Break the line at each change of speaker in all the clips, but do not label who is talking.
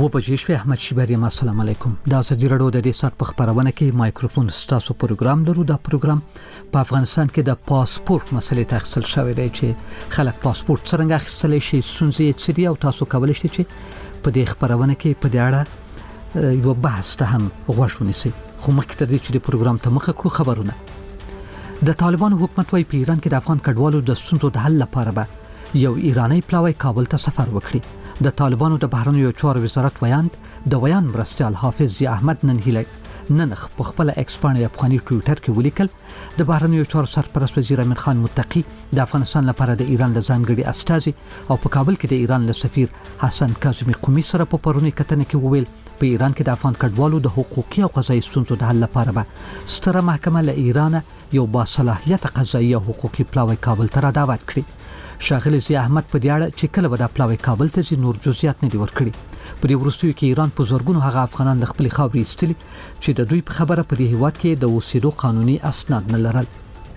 بجې شوې. احمد شیبری، السلام علیکم. دا ازادي رادیو د دې سات په خبرونه کې مایکروفون ستاسو پروګرام لرو. دا پروګرام په افغانستان کې د پاسپورت مسلې تخصیل شوی دی چې خلک پاسپورت څنګه اخیستلی شي، ستونزې څه دي او تاسو کولی شئ چې په دې خبرونه کې په دې اړه یو بحث ته هم غوږ ونیسئ. خو مخکې تر دې چې د پروګرام ته مخه کړو، خبرونه. د طالبانو حکومت وايي په ایران کې د افغان کډوالو د ستونزو د حل لپاره به یو ایرانی پلاوی کابل ته سفر وکړي. د طالبانو د بهرنیو چارو وزارت د ویان مرستیال حافظ ضیاء احمد نن په خپل ایکس باندې افغاني ټویټر کې ولیکل د بهرنیو چارو سرپرست وزیر امین خان متقی د افغانستان لپاره د ایران له ځانګړي استازي او په کابل کې د ایران له سفیر حسن کاظمی قومي سره په پرونی کتنه کې وویل په ایران کې د افغان کډوالو د حقوقي او قضایي ستونزو د حل لپاره به ستره محکمه له ایران یو باصلاحیت قضایي او حقوقي پلاوی کابل ته را دعوت کړي. شاغلی ضیاء احمد په دې اړه چې کله به د پلاوی کابل ته ځي نور جزئیات نه دی ورکړي. په دې وروستیو کې ایران په زورګونو هغه افغانان له خپل خاورې ایستلي چې د دوی په خبره په دې هیواد کې د اوسېدو قانوني اسناد نه لرل.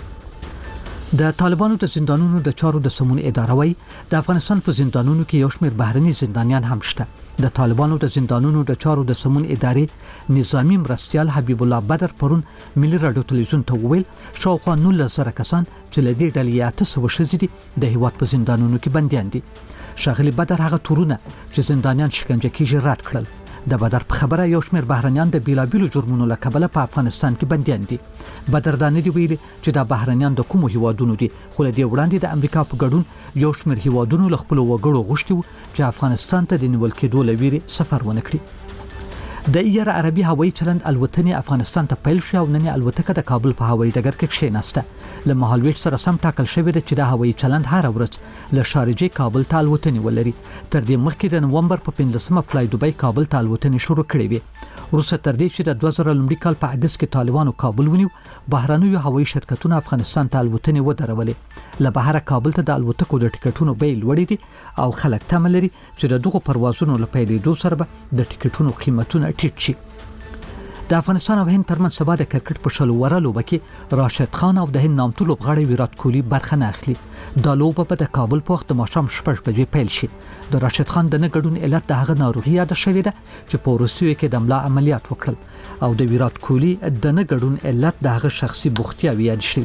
د طالبانو د زندانونو د چارو د سمون اداره وايي د افغانستان په زندانونو کې یو شمېر بهرني زندانیان هم شته. د طالبانو د زندانونو د چارو د سمون ادارې نظامی مرستیال حبیب الله بدر پرون ملي رادیو تلویزیون ته وویل شاوخوا 19,000 کسان چې له دې ډلې 800 ښځې دي د هیواد په زندانونو کې بندیان دي. شاغلی بدر هغه تورونه چې زندانیان شکنجه کیږي رد کړل. د بدر په خبره یو شمېر بهرنیان د بیلابیلو جرمونو له کبله په افغانستان کې بندیان دي. بدر دا نه دی ویلي چې دا بهرنیان د کومو هیوادونو دي، خو له دې وړاندې د امریکا په ګډون یو شمېر هیوادونو له خپلو وګړو غوښتي وو چې افغانستان ته د نیول کېدو له ویرې سفر ونه کړي. د ایر عربي هوایي چلند الوتنې افغانستان ته پیل شو او نن الوتکه د کابل په هوایي ډګر کې کښېناسته. له مهالویش سره سم ټاکل شوی دی چې د هوایي چلند هر ورځ له شارجې کابل ته الوتنې ولري. تر دې مخکې د نومبر په 15مه فلای دوبۍ کابل ته الوتنې شروع کړې وې. وروسته تر دې چې د 2000 لومړي کال په اگست کې طالبانو کابل ونیو، بهرنیو هوایي شرکتونو افغانستان ته الوتنې ودرولې. له بهره کابل ته د الوتکو د ټیکټونو بیې لوړې دي او خلک تمه لري چې د دغو پروازونو له پیلېدو سره به د ټیکټونو قیمتونه ټیټ شي. د افغانستان او هند ترمنځ سبا د کرکټ په شلو وره لوبه کې راشد خان او د هند نامتو لوبغاړی ویرات کوهلی برخه نه اخلي. دا لوبه په د کابل په وخت د ماښام 6 بجې پیل شي. د راشد خان د نه ګډون علت د هغه ناروغي یاد شوې ده چې په روسیې کې د ملا عملیات وکړل او د ویرات کوهلی د نه ګډون علت د هغه شخصي بوختیاوي یاد شوی.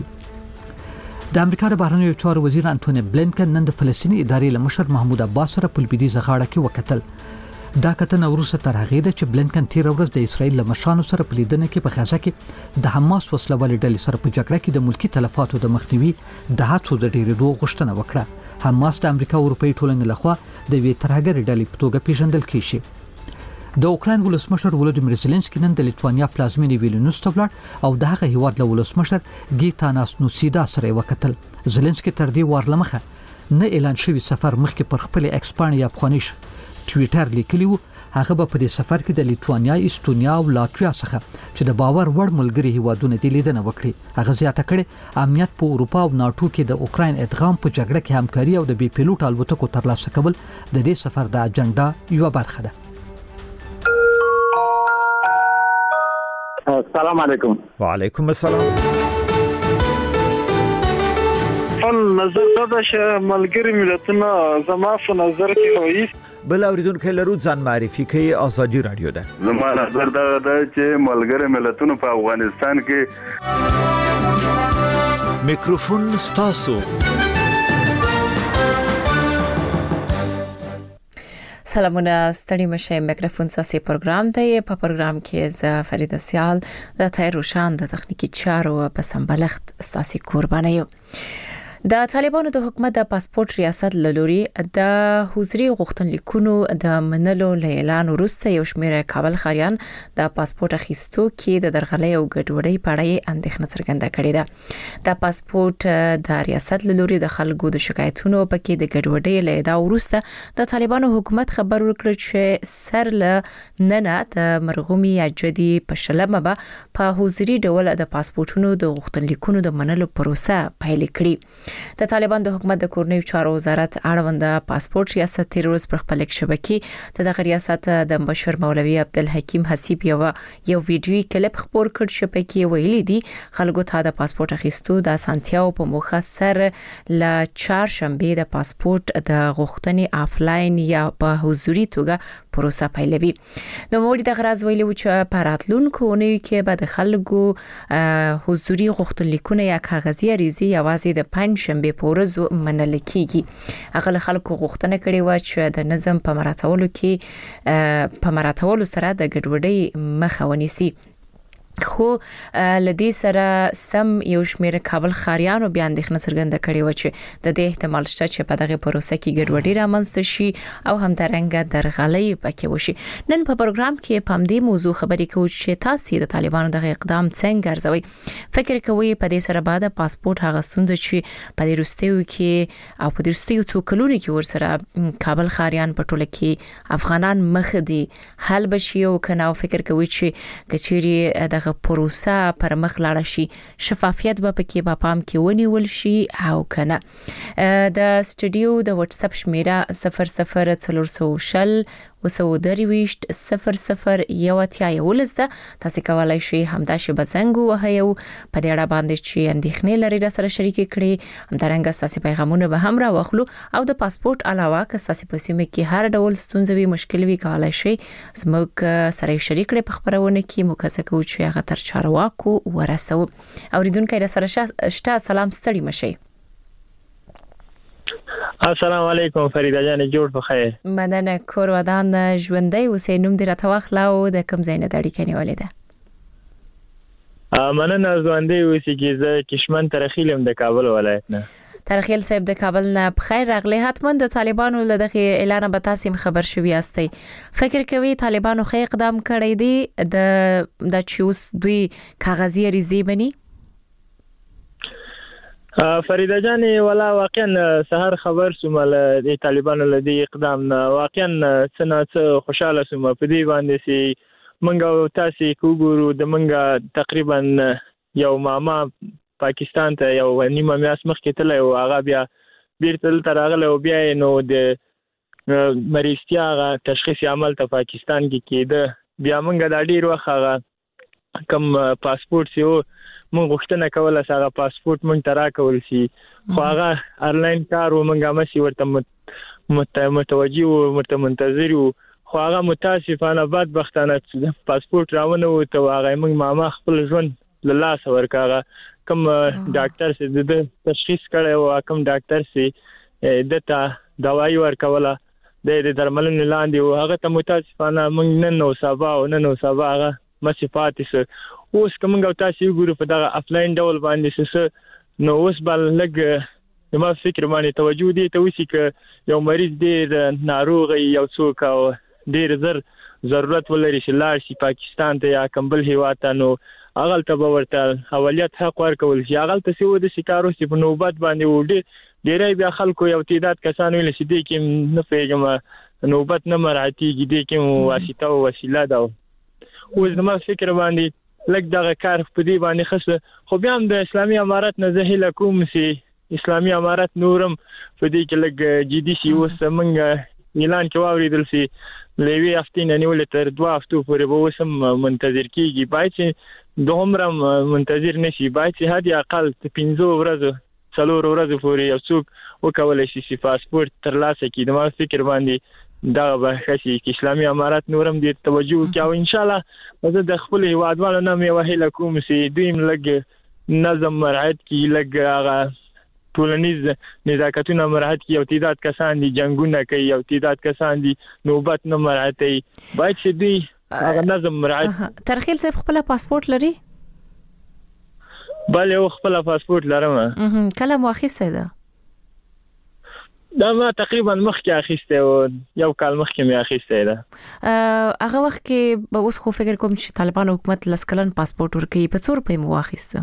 د امریکا د بهرنیو چارو وزیر انټونی بلینکن نن د فلسطیني ادارې له مشر محمود عباس سره په لویدیځه غاړه کې وکتل. دا کتنه وروسته تر هغې ده چې بلینکن تیر ورځ د اسرائیل له مشرانو سره په لیدنه کې په غزه کې د حماس وسلوالې ډلې سره په جګړه کې د ملکی تلفاتو د مخنیوي د هڅو د ډیرېدو غوښتنه وکړه. حماس د امریکا او اروپایي ټولنې لخوا د یوې ترهګرې ډلې په توګه پیژندل کیږي. د اوکراین ولسمشر ولودیمیر زيلنسکي نن د لیتوانیا پلازمینې ویلنیوس ته ولاړ او د هغه هیواد له ولسمشر ګیتاناس نوسیدا سره وکتل. زيلنسکي تر دې وارلمخه نه اعلان شوی سفر مخکې پر خپل ایکس باندې افغاني ټویټر لیکلی وو هغه به په دې سفر کې د لیتوانیا، استونیا او لاتویا څخه چې د باور وړ ملګري هیوادونه دي لیدنه وکړي. هغه زیاته کړې امنیت په اروپا او ناتو کې د اوکراین ادغام په جګړه کې همکاري او د بي پیلوټ الوتکو ترلاسه کول د دې سفر د اجنډا یو برخه ده.
السلام علیکم.
وعلیکم السلام.
نظر دا چې ملګری ملتونه زما په نظر کې وایي
بل اوریدونکو لرو ځان معرفي کوي. ازادي رادیو ده.
زما نظر دا چې ملګری ملتونه په افغانستان کې
میکروفون ستاسو.
سلامونه، ستړي مشه. میکروفون ساسي پروګرام دی. په پروګرام کې ز فرید سیال د تیر روشان د تخنیکی چارو په سمبلخت ستاسي قرباني یو. د طالبانو د حکومت د پاسپورت ریاست لوري د حضوري غوښتنلیکونو د منلو اعلان وروسته یو شمېر کابل خاریان د پاسپورت اخیستو کې د درغلۍ او ګډوډۍ په اړه اندېښنه څرګنده کړې ده. د پاسپورت د ریاست لوري د خلکو د شکایتونو پکې د ګډوډۍ له دا وروسته د طالبانو حکومت خبر ورکړ چې سر له ننه د مرغومي اجدي په شلمه به په حضوري ډول د پاسپورتونو د غوښتنلیکونو د منلو پروسه پیل کړي. د طالبان د حکومت د کورنیو چارو وزارت اړوند پاسپورت ریاست تیر ورځ پر خپل شبکې د ریاست د مشر مولوي عبدالحکیم حسیب یو ویډیوي کلیپ خبر کړ چې پکې ویلي دي خلکو ته د پاسپورت اخیستو د اسانتیاو په موخه سر ل چهارشنبه د پاسپورت د غوښتنې آفلاین یا په حضوري توګه پروسه پیلوي. نو موږ د غرض ویلو چې په راتلونکو اونیو کې به د خلکو حضوري غوښتنلیکونه یا کاغذي عریضې یوازې د پنځشنبه په ورځ منل کیږي. هغه خلکو غوښتنه کړې و چې د نظم په مراتبو سره د ګډوډۍ مخه ونیسي. خو لدی سره سم یو شمېر کابل خاریانو بیا اندېښنه څرګنده کړې و چې د دې احتمال شته چې په دغه پروسه کې ګډوډي رامنځته شي او همدارنګه درغلۍ پکې وشي. نن په پروګرام کې په دې موضوع خبرې کوو چې تاسو د طالبانو دغه اقدام څنګه ارزوي. فکر کوئ په دې سره بعد پاسپورت هغه ستونزه چې په دې وروستیو کې او په دې وروستیو څو کلونو کې ورسره کابل خاریان په ټوله کې افغانان مخ دي حل بشي او کنه فکر کوئ چې کچيري دغه پروسه پر مخ لاړ شي شفافیت به پکې په پام کې ونیول شي او کنه. د سټوډیو د واتس اپ شمیره 0040 وسودریويشت 00 تاسو کولای شئ همدا شی بزنګ وهیو په دې اړه باندې چې اندېښنې لري را سره شریک کړي همدارنګه تاسو پیغامونه به هم را واخلو او د پاسپورت علاوه که تاسو په سیمه کې هر ډول ستونزې وي مشکل وي کولای شئ زموږ سره شریک کړئ په خبرونه کې مکسه کوو چې هغه تر چارواکو ورسو. اوریدونکو را سره شته سلام ستړي مشي.
السلام علیکم فریده جان جوړ په خیر.
مننه کور ودان ژوندۍ اوسې نوم دې راته واخلاو د کوم ځای نه دړي کني ولې ده؟
مننه ژوندۍ اوسې کې زه کشمن ترخیلم د کابل ولایت نه.
ترخیل صاحب د کابل نه بخیر راغلی. حتما د طالبانو له دغه اعلان به تاسو خبر شوي یاستئ. فکر کوي طالبانو خې اقدام کړی دی د چوس دوی کاغذي عریضې بني؟
فریده جان ولا واقعا سحر خبر سومل د طالبانو له اقدام واقعا څنګه خوشاله سوم په دې باندې سي منګه تاسو کوګورو د منګه تقریبا یو ماما پاکستان ته یو نیمه میاس مخکې تل او هغه بیا بیرته تراغله او بیا نو د مریضتیا تشخیص عمل ته پاکستان کې کېده بیا منګه د ډیر وخت هغه کم پاسپورت سیو مونږ غوښتنه کوله چې پاسپورت مونږ ترا کول شي خو هغه ایرلاین کار و مونږه مسی ورته متوجي او ورته منتظر و خو هغه متاسفانه بدبختانه پاسپورت راونه و ته هغه مونږ ماما خپل ژوند له لاس ورکاغه کوم ډاکټر سي د تشخیص کړي او کوم ډاکټر سي دته دوايي ورکوله د درملنې لاندې او هغه ته متاسفانه مونږ نن نو سبا هغه مسافات سره اوس کومه تاسو ګورو په دغه افلاین ډول باندې نو اوس بل لګ ما فکر باندې توجه دي ته وسی ک یو مریض ډیر ناروغ یو څوک او ډیر ضرورت ولري چې لاړ شي پاکستان ته یا کمبل هیواد ته نو اغل ته ورته اولیت حق ورکول شي اغل ته سیو د شکارو چې په نوبت باندې وډي ډیرای بیا خلکو یو تعداد کسان ویل چې دي کې نه پیګم نوبت نه مراتي دي کې واسطه او وسیله ده اوس ما فکر باندې لکه دغه کار په دې باندې خصه خو بیا هم د اسلامي امارات نه زه کوم سي اسلامي امارات نورم په دې کې لګ جدي شي اوس موږ اعلان کې واوریدل سي لوي هفتې نه نیول تر 2 هفتو پورې به وسم منتظر کیږي باید چې دومره منتظر نشي باید چې هدي اقل 15 ورځې 4 ورځې پورې یو څوک وکولای شي پاسپورت ترلاسه کړي د ما فکر باندې دا به خاصي اسلامي امارات نورم دې توجه وکړي او ان شاء الله زه د خپل هیوادوالو نه مې وهله کوم سي دویم لګ نظم مرعت کی لګ هغه ټولنیز نزاکتونه مرعت کی یو تعداد کسان دي جنگونه کوي یو تعداد کسان دي نوبت نه مرعتي باید چې دوی هغه نظم مرعت.
ترخیل صاحب خپل پاسپورت لري؟
بله او خپل پاسپورت لرم.
کله مو اخیسته ده؟
دا ما تقریبا مخکې اخیسته او یو کال مخکې مې اخیسته ده.
هغه وخت کې به اوس خو فکر کوم چې طالبان حکومت لسکلن پاسپورت ورکړي په څور په مو اخیسته؟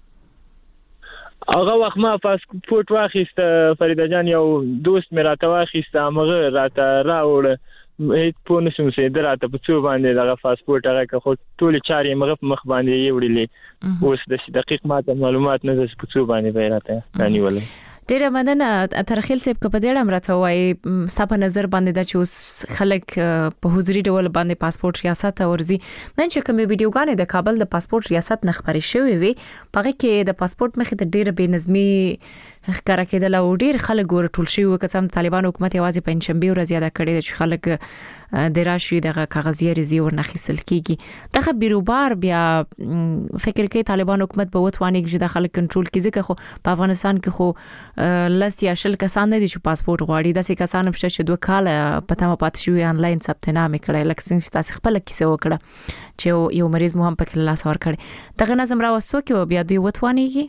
هغه وخت ما پاسپورت واخیسته فریده جان یو دوست مې راته واخیسته هغه راته راوړ هیڅ په نشم سي دراته په څو باندې دغه پاسپورت هغه خو ټول چارې مغه مخ باندې یې وړلې اوس د دقیق ماته معلومات نه زس په څو باندې بیراته رانیولې.
ډېر مننه ترخیل صاحب په دې اړه راته وایي ستاسو په نظر باندې د چې خلک په حضوري ډول باندې پاسپورت ریاست ورزي نن چې کوم ویډیوګانې د کابل د پاسپورت ریاست نه خبرې شوې وي په کې د پاسپورت مخې ته ډېر بې نظمي ښکارا کېدل او ډېر خلک ورټول شي وکړم طالبان حکومت یوازې په پنځشنبه ورځ یاد کړی چې خلک د راشي د کاغذي ریزي ورنخیسل کیږي دغه بیروبار بیا فکر کوي طالبان حکومت به وتواني چې د خلک کنټرول کړي خو په افغانستان کې خو لست یا شل کسان نه دي چې پاسپورت غواړي داسې کسان هم شته چې 2 کال په تمه پات شوی انلاین ثبت نامه کړي لکه څنګه چې تاسو خپل کیسه وکړه چې یو مریض مو هم په کله لاس ور کړی دغه نظم راوستو کې بیا دوی وتوانيږي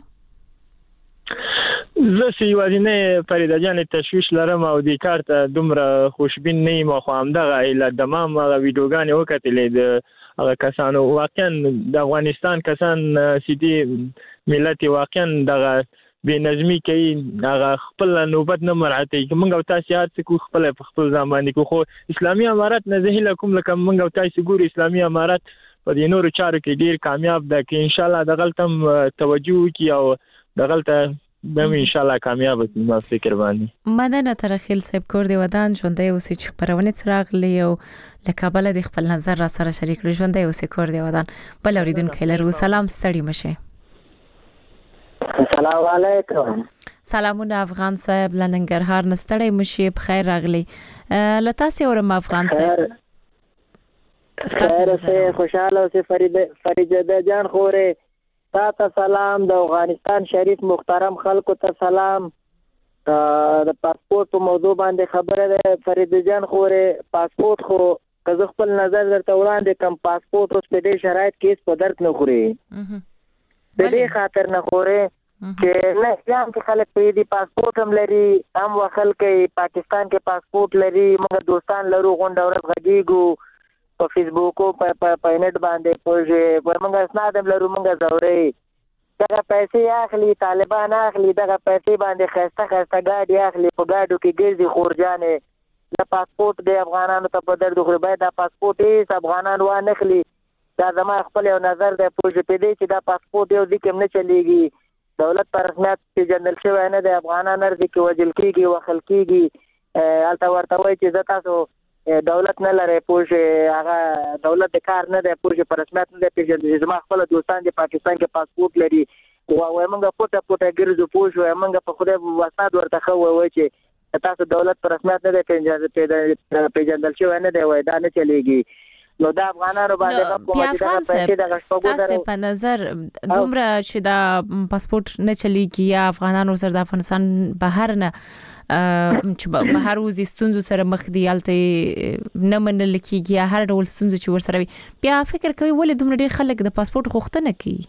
زه سیوازینه فریده جان تشویش لرم او د کار ته دومره خوشبین نه یم خو همدغه اله دمام ویډیوګانې وکټلې د هغه کسانو واقعا د افغانستان کسان سیدي ملت واقعا دغه بې نظمی کوي هغه خپل نوبت نه مرعته موږ او تاسو هر څه کو خپل ځمان کو خو اسلامي امارات نه زه کوم لکه موږ او تاسو ګور اسلامي امارات په دې نورو چارو کې ډیر کامیاب ده کې ان شاء الله دغلتم توجه کی او دغلته به ان شاء الله کامیاب شي ما فکر باندې
مننه ترخیل صاحب کور دی ودان ژوندۍ اوسې چې خبرونه څراغلی او لکابل د خپل نظر را سره شریک کړي ژوندۍ اوسې کور دی ودان بل اوریدونکو لرو سلام ستړي مشه
السلام علیکم
سلامونه افغان صاحب لننګرهار نستړی مشي بخیر راغلی لتاسې اورم افغان صاحب
خیر خوشاله اوسې فریده جان خوره تاسو سلام د افغانستان شریف محترم خلکو ته سلام د پاسپورت په موضوع باندې خبره ده فرید جان خوره پاسپورت خو که خپل نظر درته وړاندې کوم پاسپورت اوس په دې شرایط کې په درد نه خوري د دې خاطر نه خوره چې نه ځان کې خلک په دې پاسپورت هم لري هم وخل کې پاکستان کې پاسپورت لري موږ دوستان لرو غونډه ورځ غږیږو په فیسبوک او په نت باندې پوجي موږ اسناد هم لرو موږ زوري دغه پیسې اخلي طالبان اخلي دغه پیسې باندې خسته ګاډي اخلي په ګاډو کې ګرځي خورجانې د پاسپورت د افغانانو ته په درد خو باید د پاسپورت هیڅ افغانان و نه اخلي دا زما خپل یو نظر دی پوجي په دې چې دا پاسپورت یو د کوم نه چلیږي دولت پر رسمیت چې جنرال شوی نه د افغانانو ارزي کې وجل کیږي وخل کیږي البته ورته وایي چې تاسو دولت نه لري پوجي هغه دولت د کار نه دی پوجي پر رسمیت نه دی پیژندل زما خپل دوستان د پاکستان کې پاسپورت لري او موږ پټه ګرځو پوجي موږ په خوده وساد ورته خو وایي چې تاسو دولت پر رسمیت نه دی پیژندل شوی نه دی وای دا نه چلیږي نو دا افغانانو باندې حکومت دغه پیسې دغه
شپږ په نظر دومره چې دا پاسپورت نه چلیږي یا افغانانو سره د افغانستان بهر نه چې بهر وزي ستونزو سره مخ دي الته نه منل کیږي هر ډول ستونزو چې ور سره وي بیا فکر کوي ولې دومره ډیر خلک د پاسپورت غوښتنه کوي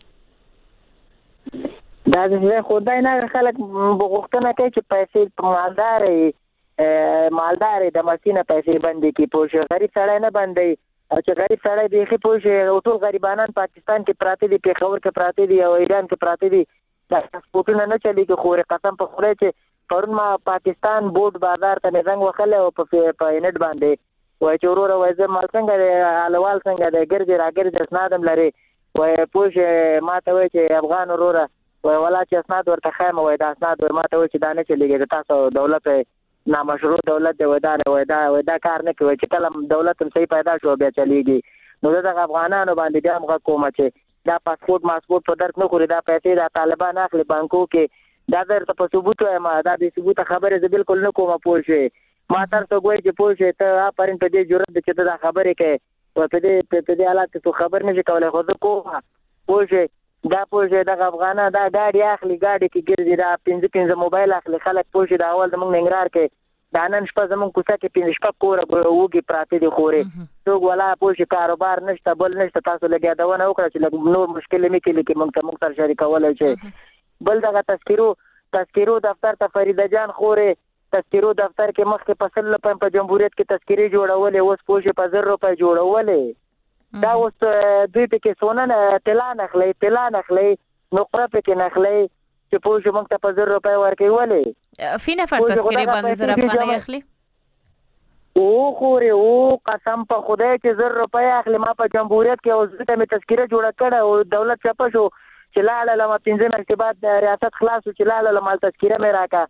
دا زه خدای نه خلک غوښتنه کوي چې پیسې مالدار د ماشینه پیسې باندې کې پوښ غریب سړی نه باندې او چې غریب سړی دی خې پوښ ټول غریبانان پاکستان کې پراته دي پیښور کې پراته دي او ایران کې پراته دي دا پاسپورتونه نه چلیږي خو قسم په خدای چې پرون ما پاکستان بورډ بازار ته زنګ وکړل او په نت باندې وای چې ورور وای زه مال څنګه دی حالوال څنګه دی ګرځي راګرځي اسنادم لري وای پوښ ما ته وای چې افغان ورور وای ولا چې اسناد ورته خایم وای دا اسناد ما ته وای چې دا نه چلیږي تاسو دولت نامشروع دولت دی وای دا کار نه کوي چې کله دولت هم صحیح پیدا شو بیا چلیږي نو دا افغانانو باندې بیا موږ کوم چې دا پاسپورت په درد نه خوري دا پیسې د طالبان اخلي بانکو کې دا درته په ثبوت وایم دا د ثبوت خبره زه بالکل نه کومه پوښې ما تر څو ګوي چې پوښې ته پرین په دې جرأت چې ته دا خبره کوي په دې حالت ته خبر نشي کولای خو زه کومه پوښې دا پوښې د افغانا دا ګاډي اخلي ګاډي کې ګرځي دا 15 موبایل اخلي خلک پوښې دا اول د موږ ننګرهار کې دا نن شپه زمون کوڅه کې 15 شپه کور وګي پراته دي خوري څوک ولا پوښې کاروبار نشته بل نشته تاسو لګیا دا ونه وکړه چې نور مشکل مې کې لیکي موږ سره شریکولای شي بل دغه تذکیرو دفتر ته فریده جان خوره تذکیرو دفتر کې مخکې په 100 روپۍ په جمهوریت کې تذکیرې جوړولې اوس پوښې په 1000 روپۍ جوړولې دا اوس دوی کې سونه طلا نخلي نقره پکې نخلي چې پوښې موږ ته په 1000 روپۍ ورکوي ولې
فینه فر تذکیرې باندې 1000 افغانۍ اخلي
او خوري او قسم په خدای چې 1000 روپۍ اخلي ما په جمهوریت کې اوس ته مې تذکیره جوړه کړه او دولت چپه شو چې لاله لما 15 مکتبات ریاست خلاص چې لاله لما تذکیره مې راکا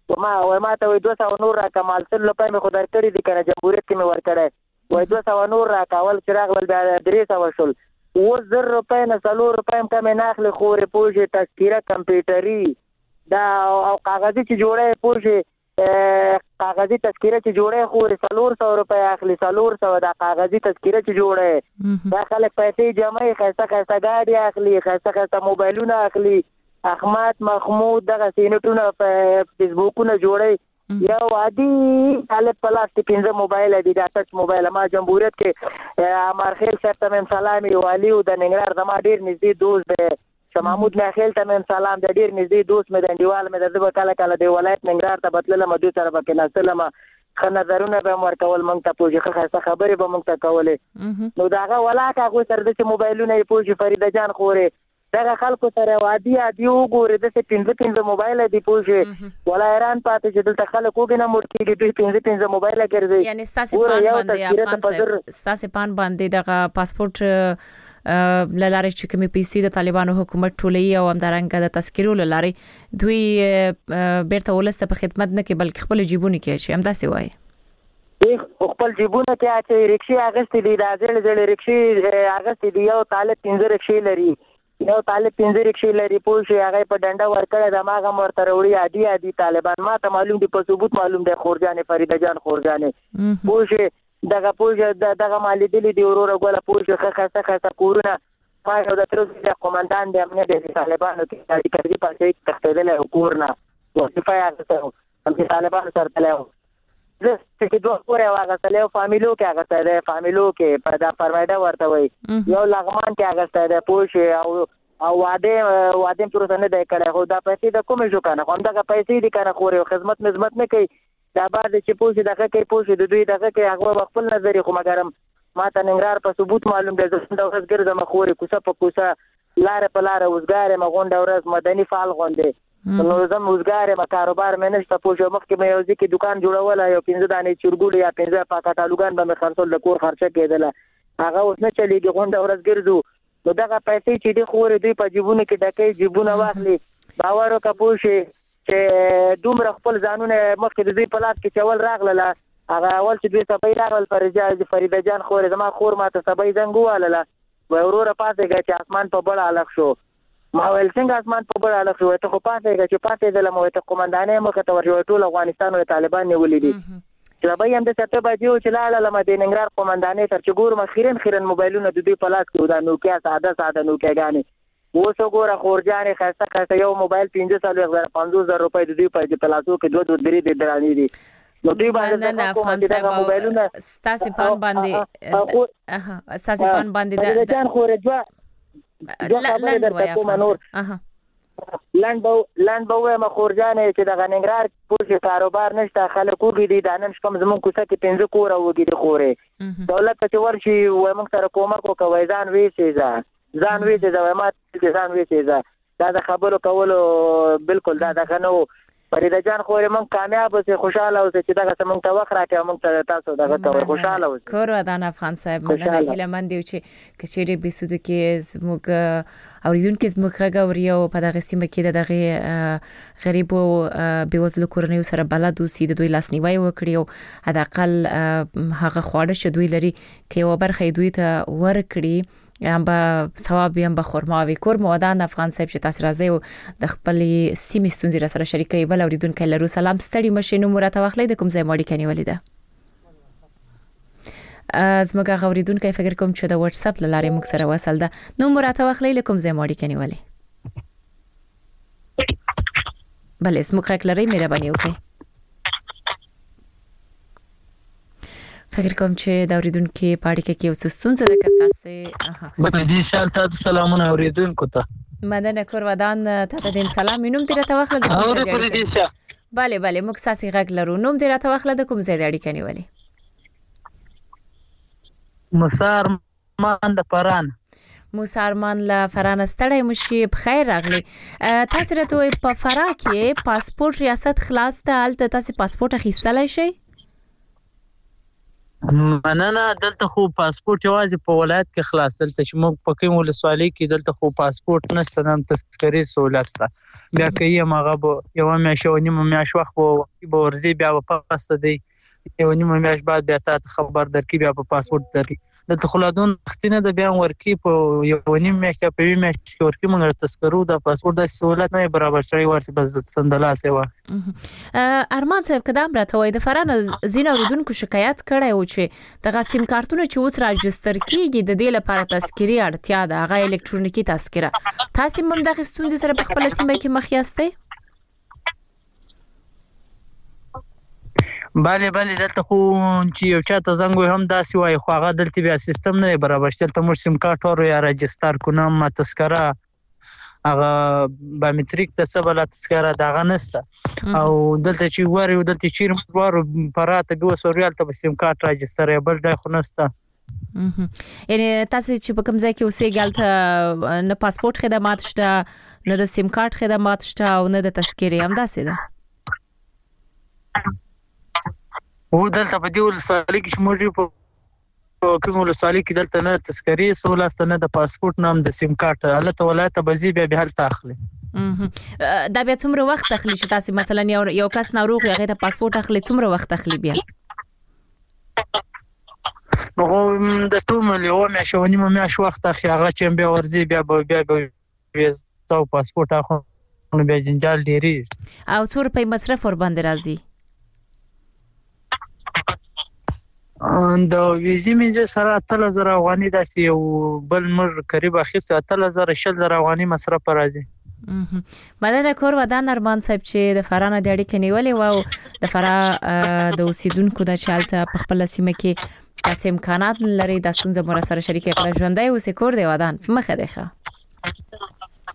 ما ته وای 200 نور را کمال سل په مې خدای کړی دي کنه جمهوریت کې مې ور کړی وای 200 نور را کاول چراغ ول بیا 300 شول و 1000 روپے نه 100 روپے کم نه اخلي خورې پوجي تذکره کمپیوټري دا او کاغذي چې جوړه پوجي کاغذي تذکره چې جوړه خورې 400 روپے اخلي 400 دا کاغذي تذکره چې جوړه دا خلک پیسې جمعي خسته ګاډي اخلي خسته موبایلونه اخلي احمد محمود دغه سینټونه په فیسبوکونه جوړي یو عادي طالب پلاستیک 15 موبایل دی دا ټچ موبایل ما جمهوریت کې امرخیل صاحب ته سلام ویلی او د ننګرهار زما ډیر نږدې دوست دی شمحمود ناخیل ته سلام د ډیر نږدې دوست مې د انډیوال مې د کله کله دی ولایت ننګرهار ته بدلله مدو سره پکې ناستلم خنظرونه به ورکول مونږ ته پوجي خاصه خبرې به مونږ ته کولې نو داغه ولاکه خو سره د موبایلونه پوجي فرید جان خورې دا خلکو سره وادي وګوري د 15 موبایل دی پوجي ولا ایران پاتې چې دلته خلکو کې نه مړ کېږي دوی 15 موبایل ګرځي
یعنی ستاسو پان باندې افغان صاحب ستاسو پان باندې دغه پاسپورت لاره چې کومې پیسې د طالبانو حکومت ټولې او همدارنګه د تذکرو لاره دوی بیرته ولسته په خدمت نه کې بلکې خپل جیبونه کې چې همداسې وایي
خپل جیبونه کې چې رکشې اغستې دي د ځل رکشې اغستې دي یو طالب 15 رکشې لري یو طالب 15 رکشې لري پوه هغه په ډنډه ورکړه د ماغه مرته وروړي عادي طالبان ما ته معلوم دي په ثبوت معلوم دي خورجان فریده جان خورجانې پوه دغه پوه دغه مالی دي وروره ګوله پوه خاصه کورونه ما یو د تروسي قومندان دی امنیت د طالبانو کې د کړي پاتې تختیدل کورونه وظیفه یې هغه هم طالبانو سره تلو زه چې دوه پورې واغستلې فامیلو کې هغه فامیلو کې په دا فرمایده ورته وي یو لغمان کې هغه ستاره پوه او واده پروسه نه دی کړی خو دا پیسې د کومې جو کنه هم دا پیسې دي کنه خوري خدمت نه کوي دا بعد چې پوه دغه کې پوه د دوی دغه کې هغه خپل نظر خو مګرم ما ته ننګرهار په ثبوت معلوم دی زه د ورځ ګرځم خوري کوڅه په کوڅه لار په لار وزګار مغونډه ورځ مدني فعال غونډه نو زم وزګار ما کاروبار مې نشته پوه مخکې مې یو ځکه دکان جوړول یو 15 دانې چرګول یا 15 پاکټالوګان به مې خرڅول د کور خرچه کېدله هغه اوس نه چلیږي غونډه ورځ ګرځو نو دغه پیسې چې دی خوري دوی په جیبونه کې ډکې جیبونه واخلي باور وکړه پوه چې دومره خپل ځانونه مخکې د دوی په لاس کې چول راغله هغه اول چې دوی سبای راغل فریده جان خوري زما خور ماته سبای زنګ واله و وروره پاتې چې اسمان په بل الګ شو ما ویل څنګه اسمان په بل الګ شو ته خو پاتې د لموته قومندانې مخه ته ورجو ټول افغانستان او طالبان نیولې دي چې به هم د سته بجو چې لاله مدینه ننګرهار قومندانې تر چې ګور خیرن موبایلونه د دوی په لاس کې ودا نوکیا ساده نوکیا غانې اوس وګوره خورجانې خاصه یو موبایل 550,000 روپۍ د دوی په لاسو کې 2-3 د درانی دي نو دوی باندې
افغان صاحب ستاسو پان باندې د جان خورجوا
لاند به ما خورجانې چې د غننګرهار پوجي کاروبار نشته خلکو کې دي د نن شپم زمون کوڅه کې 15 کور وګړي دي خورې دولت ته ورشي و موږ سره کومک وکوي ځان ویسه ما ځان ویسه دا د خبرو کولو بالکل دا غنو فریده جان خورې مونږ کامیاب اوسې خوشاله اوسې چې دغه څه مونږ ته وخت راکړه مونږ ته تاسو دغه ته خوشاله اوسئ
کور ودان افغان صاحب مننه هیله مند یو چې کچېری بسوده کې زموږ اوریدونکو زموږ غوړی او په دغه سیمه کې دغه غریب او بیوزلو کورنیو سره بلد اوسې د دوی لاسنیوي وکړي او حداقل هغه خواړه چې دوی لري کې یو برخه دوی ته ورکړي یم به ثواب یم به خرماوي کور مودان افغان صاحب چې تاسو راځي او د خپل سیمې ستونزې را سره شریکوي بل اوریدونکو لرو سلام ستړي مشینو مرته واخلې د کوم ځای ماړی کني ولیده زموږ اوریدونکو فکر کوم چې د واتس اپ لاره موږ سره وصل ده نو مرته واخلې له کوم ځای ماړی کني ولې بل اسمو خلک لري مهرباني وکړئ فکر کوم چې دا اوریدونکو پاړی کې اوس ستونزه ده کساسه
په دې شال تاسو سلامونه اوریدونکو ته
مدنه کور ودان ته دې سلام نوم دې راته واخله د کوم ځای دی bale موږ ساسي غږ لرو نوم دې راته واخله د کوم ځای دی اړیکه نیولې
مسارمان د فران
مسارمان لا فران ستړی مشي بخیر راغلی تاسو راته په فرا کې پاسپورت ریاست خلاص ته الته تاسو پاسپورت اخیستلای شئ
مننه. دلته خو پاسپورت یوازې په ولایت کې خلاص، دلته چې موږ په کوم ولسوالۍ کې دلته خو پاسپورت نشته، نام تذکرې سہولت شته. بیا که یې هغه به یوه میاشت او نیمه میاشت وخت به ورځي، بیا به پسته دی یوه نیمه میاشت بعد بیا تا خبر درکړي، بیا په پاسپورت درکړي. دلته خو لا دون وختي نه ده، بیا ورکړي په یوه نیمه میاشت یا په یوې میاشت کې ورکړي. موږ تذکرو د پاسپورت داسې سهولت نه برابر شوی، ورسې بس سندلاسې وه.
ارمان صاحب که دا هم راته وایي، د فراه نه ځینې اورېدونکو شکایت کړی و چې دغه سیم کارتونه چې اوس راجستر کېږي د دې لپاره تذکرې اړتیا ده، هغه الکترونیکي تذکره. تاسې هم دغې ستونزې سره په خپله سیمه کې مخ یاستئ؟
بله دلته خو چې یو چا ته زنګ وي هم داسې وایي، خو هغه دلته بیا سیستم نه دی برابر شته. دلته موږ سیم کارت ورو یا راجستر کنم تذکره، هغه بایومټریک د څه بله تذکره دغه نشته. او دلته چې واري دلته چیرې وارو پراته 200 ریال ته به سیم کارت راجستر یا بل ځای خو نشته.
یعنی تاسو چې په کوم ځای کې اوسئ هلته نه پاسپورت خدمات شته، نه د سیم کارت خدمات شته او نه د تذکرې، همداسې ده؟
و دلته په دې ولسوالۍ کې چې موږ په کوم ولسوالۍ کې دلته نه تذکرې سهولت شته، نه د پاسپورت، نه هم د سیم کارت. هلته ولایت ته به ځي، بیا هلته اخلي.
دا بیا څومره وخت اخلي چې تاسو مثلا یو کس ناروغ وي هغې ته پاسپورت اخلي، څومره وخت اخلي بیا؟
نو د ټول یوه میاشت او نیمه میاشت وخت اخلي. هغه چې بیا ورځي، بیا به ویزا او پاسپورت اخلو، نو بیا جنجال ډېرېږي.
او څو روپۍ مصرف ورباندې راځي؟
د ویزې مې سره 8000 افغاني، داسې یو بل موږ قریب اخیستو 8000 10000 افغاني مصرف راځي.
مننه کور ودان ارمان صاحب چې د فراه نه د اړیکې نیولې وه، او د فراه د اوسیدونکو د چې هلته په خپله سیمه کې تاسې امکانات لرئ دا ستونزه مو راسره شریکه کړه. ژوندی اوسئ، کور دی ودان مخه دی ښه.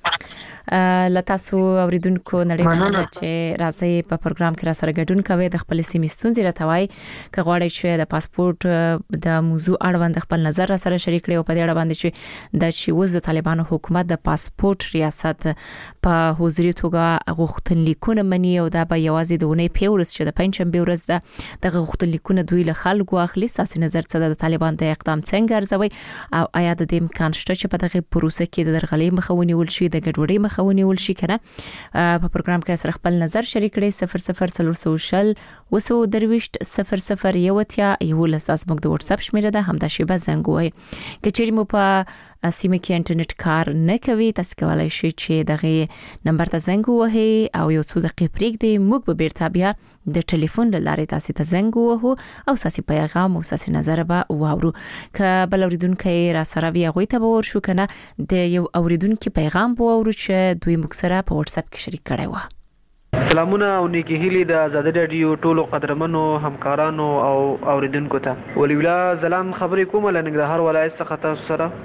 له تاسو اوریدونکو نړۍ مننه چې راځي په پروګرام کې را سره ګډون کوي، د خپل سیمې ستونزې راته وایي. که غواړئ چې د پاسپورت د موضوع اړوند خپل نظر را سره شریک کړئ او په دې اړه باندې چې د چې اوس د طالبانو حکومت د پاسپورت ریاست په حضوري توګه غوښتنلیکونه مني، او دا به یوازې د اونۍ په ورځ چې د پنځشنبې ورځ ده دغه غوښتنلیکونه دوی له خلکو اخلي. ستاسو نظر څه ده؟ د طالبانو د اقدام څنګه ارزوي، او آیا د دې امکان شته چې په دغه پروسه کې د درغلۍ مخه ونیول شي، د ګډوډۍ مخه ونیول شي کنه؟ په پروګرام کې سره خپل نظر شریک کړئ. 00400 وسو 00 یوتیا یو لستاس موږ د واتس اپ شمیره ده، همدا شی به زنګ وای. کچېری مو په سیمه کې انټرنیټ کار نه کوي، تاسو کولای شئ چې دغه نمبر ته زنګ وهئ او یو څو دقیقې پرېږدئ، موږ به بیرته بیا د ټلیفون له لارې تاسو ته زنګ وهو او تاسو پیغام او تاسو نظر به واورو. که بل اوریدونکو را سره وی هغه ته ورشو کنه د یو اوریدونکو پیغام به واورو چې دوی موږ سره په واتس اپ کې شریک کړي و.
سلامونه او نیکی هیلې د آزادۍ رادیو ټولو قدرمنو همکارانو او اوریدونکو ته. ولی الله زلام خبرې کوم له ننګرهار ولایت څخه تاسو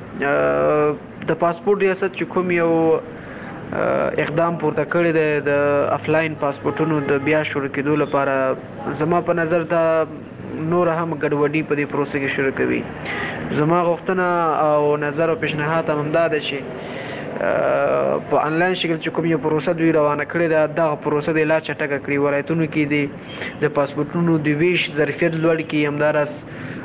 سره د پاسپورت ریاست چې کوم یو اقدام پورته کړی دی د افلاین پاسپورتونو د بیا شروع کېدو لپاره، زما په نظر دا نور هم ګډوډي په دې پروسه کې شروع کوي. زما غوښتنه او نظر او پیشنهاد هم دا ده چې په انلاین شکل چې کوم یو پروسه دوی روانه کړې ده، دغه پروسه د لا چټکه کړي. ولایتونو کې د پاسپورتونو د ویش ظرفیت لوړ کړي، همداراز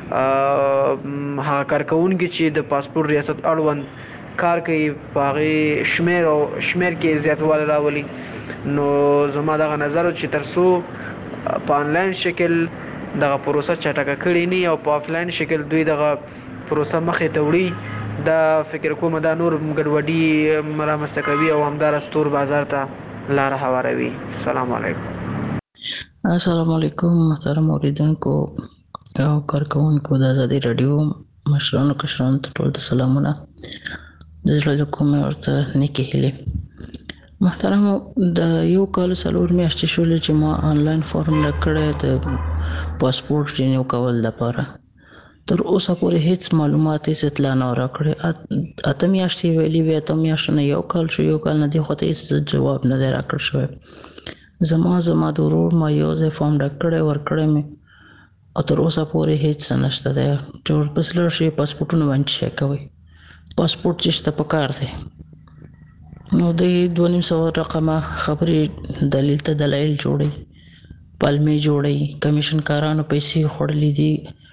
هغه کارکوونکي چې د پاسپورت ریاست اړوند کار کوي په هغې شمیر کې زیاتوالی راولي. نو زما دغه نظر چې تر څو په انلاین شکل دغه پروسه چټکه کړي نه او په آفلاین شکل دوی دغه پروسه مخې ته وړي، دا فکر کوم دا نور ګډوډي رامنځته کوي او همداراز تور بازار ته لار هواروي. السلام علیکم.
السلام علیکم محترم اوریدونکو او کارکوونکو د آزادۍ رادیو مشرانو کشرانو ته ټول د سلامونه، د زړه له کومې ورته نیکې هیلې. محترمو، د یو کال 4 میاشتې شولې چې ما آنلاین فارم کړی د پاسپورت رینیو کول لپاره. تر اوسه پورې هیڅ معلومات هیڅ اطلاع نه راکړې. 8 میاشتې ویلې وې، 8 میاشتې نه یو کال شو، یو کال نه دی خو ته هیڅ جواب نه دی راکړل شوی. زما د ورور ما یو ځای فارم ډک کړی، ورکړی مې، او تر اوسه پورې هیڅ نشته دی چې ورپسې لاړ شي پاسپورټونه باندې شی کوي. پاسپورت چې شته پکار دی. نو د 200 رقمه خبرې دلیل ته دلایل جوړي، پلمې جوړي، کمیشن کارانو پیسې خوړلې دي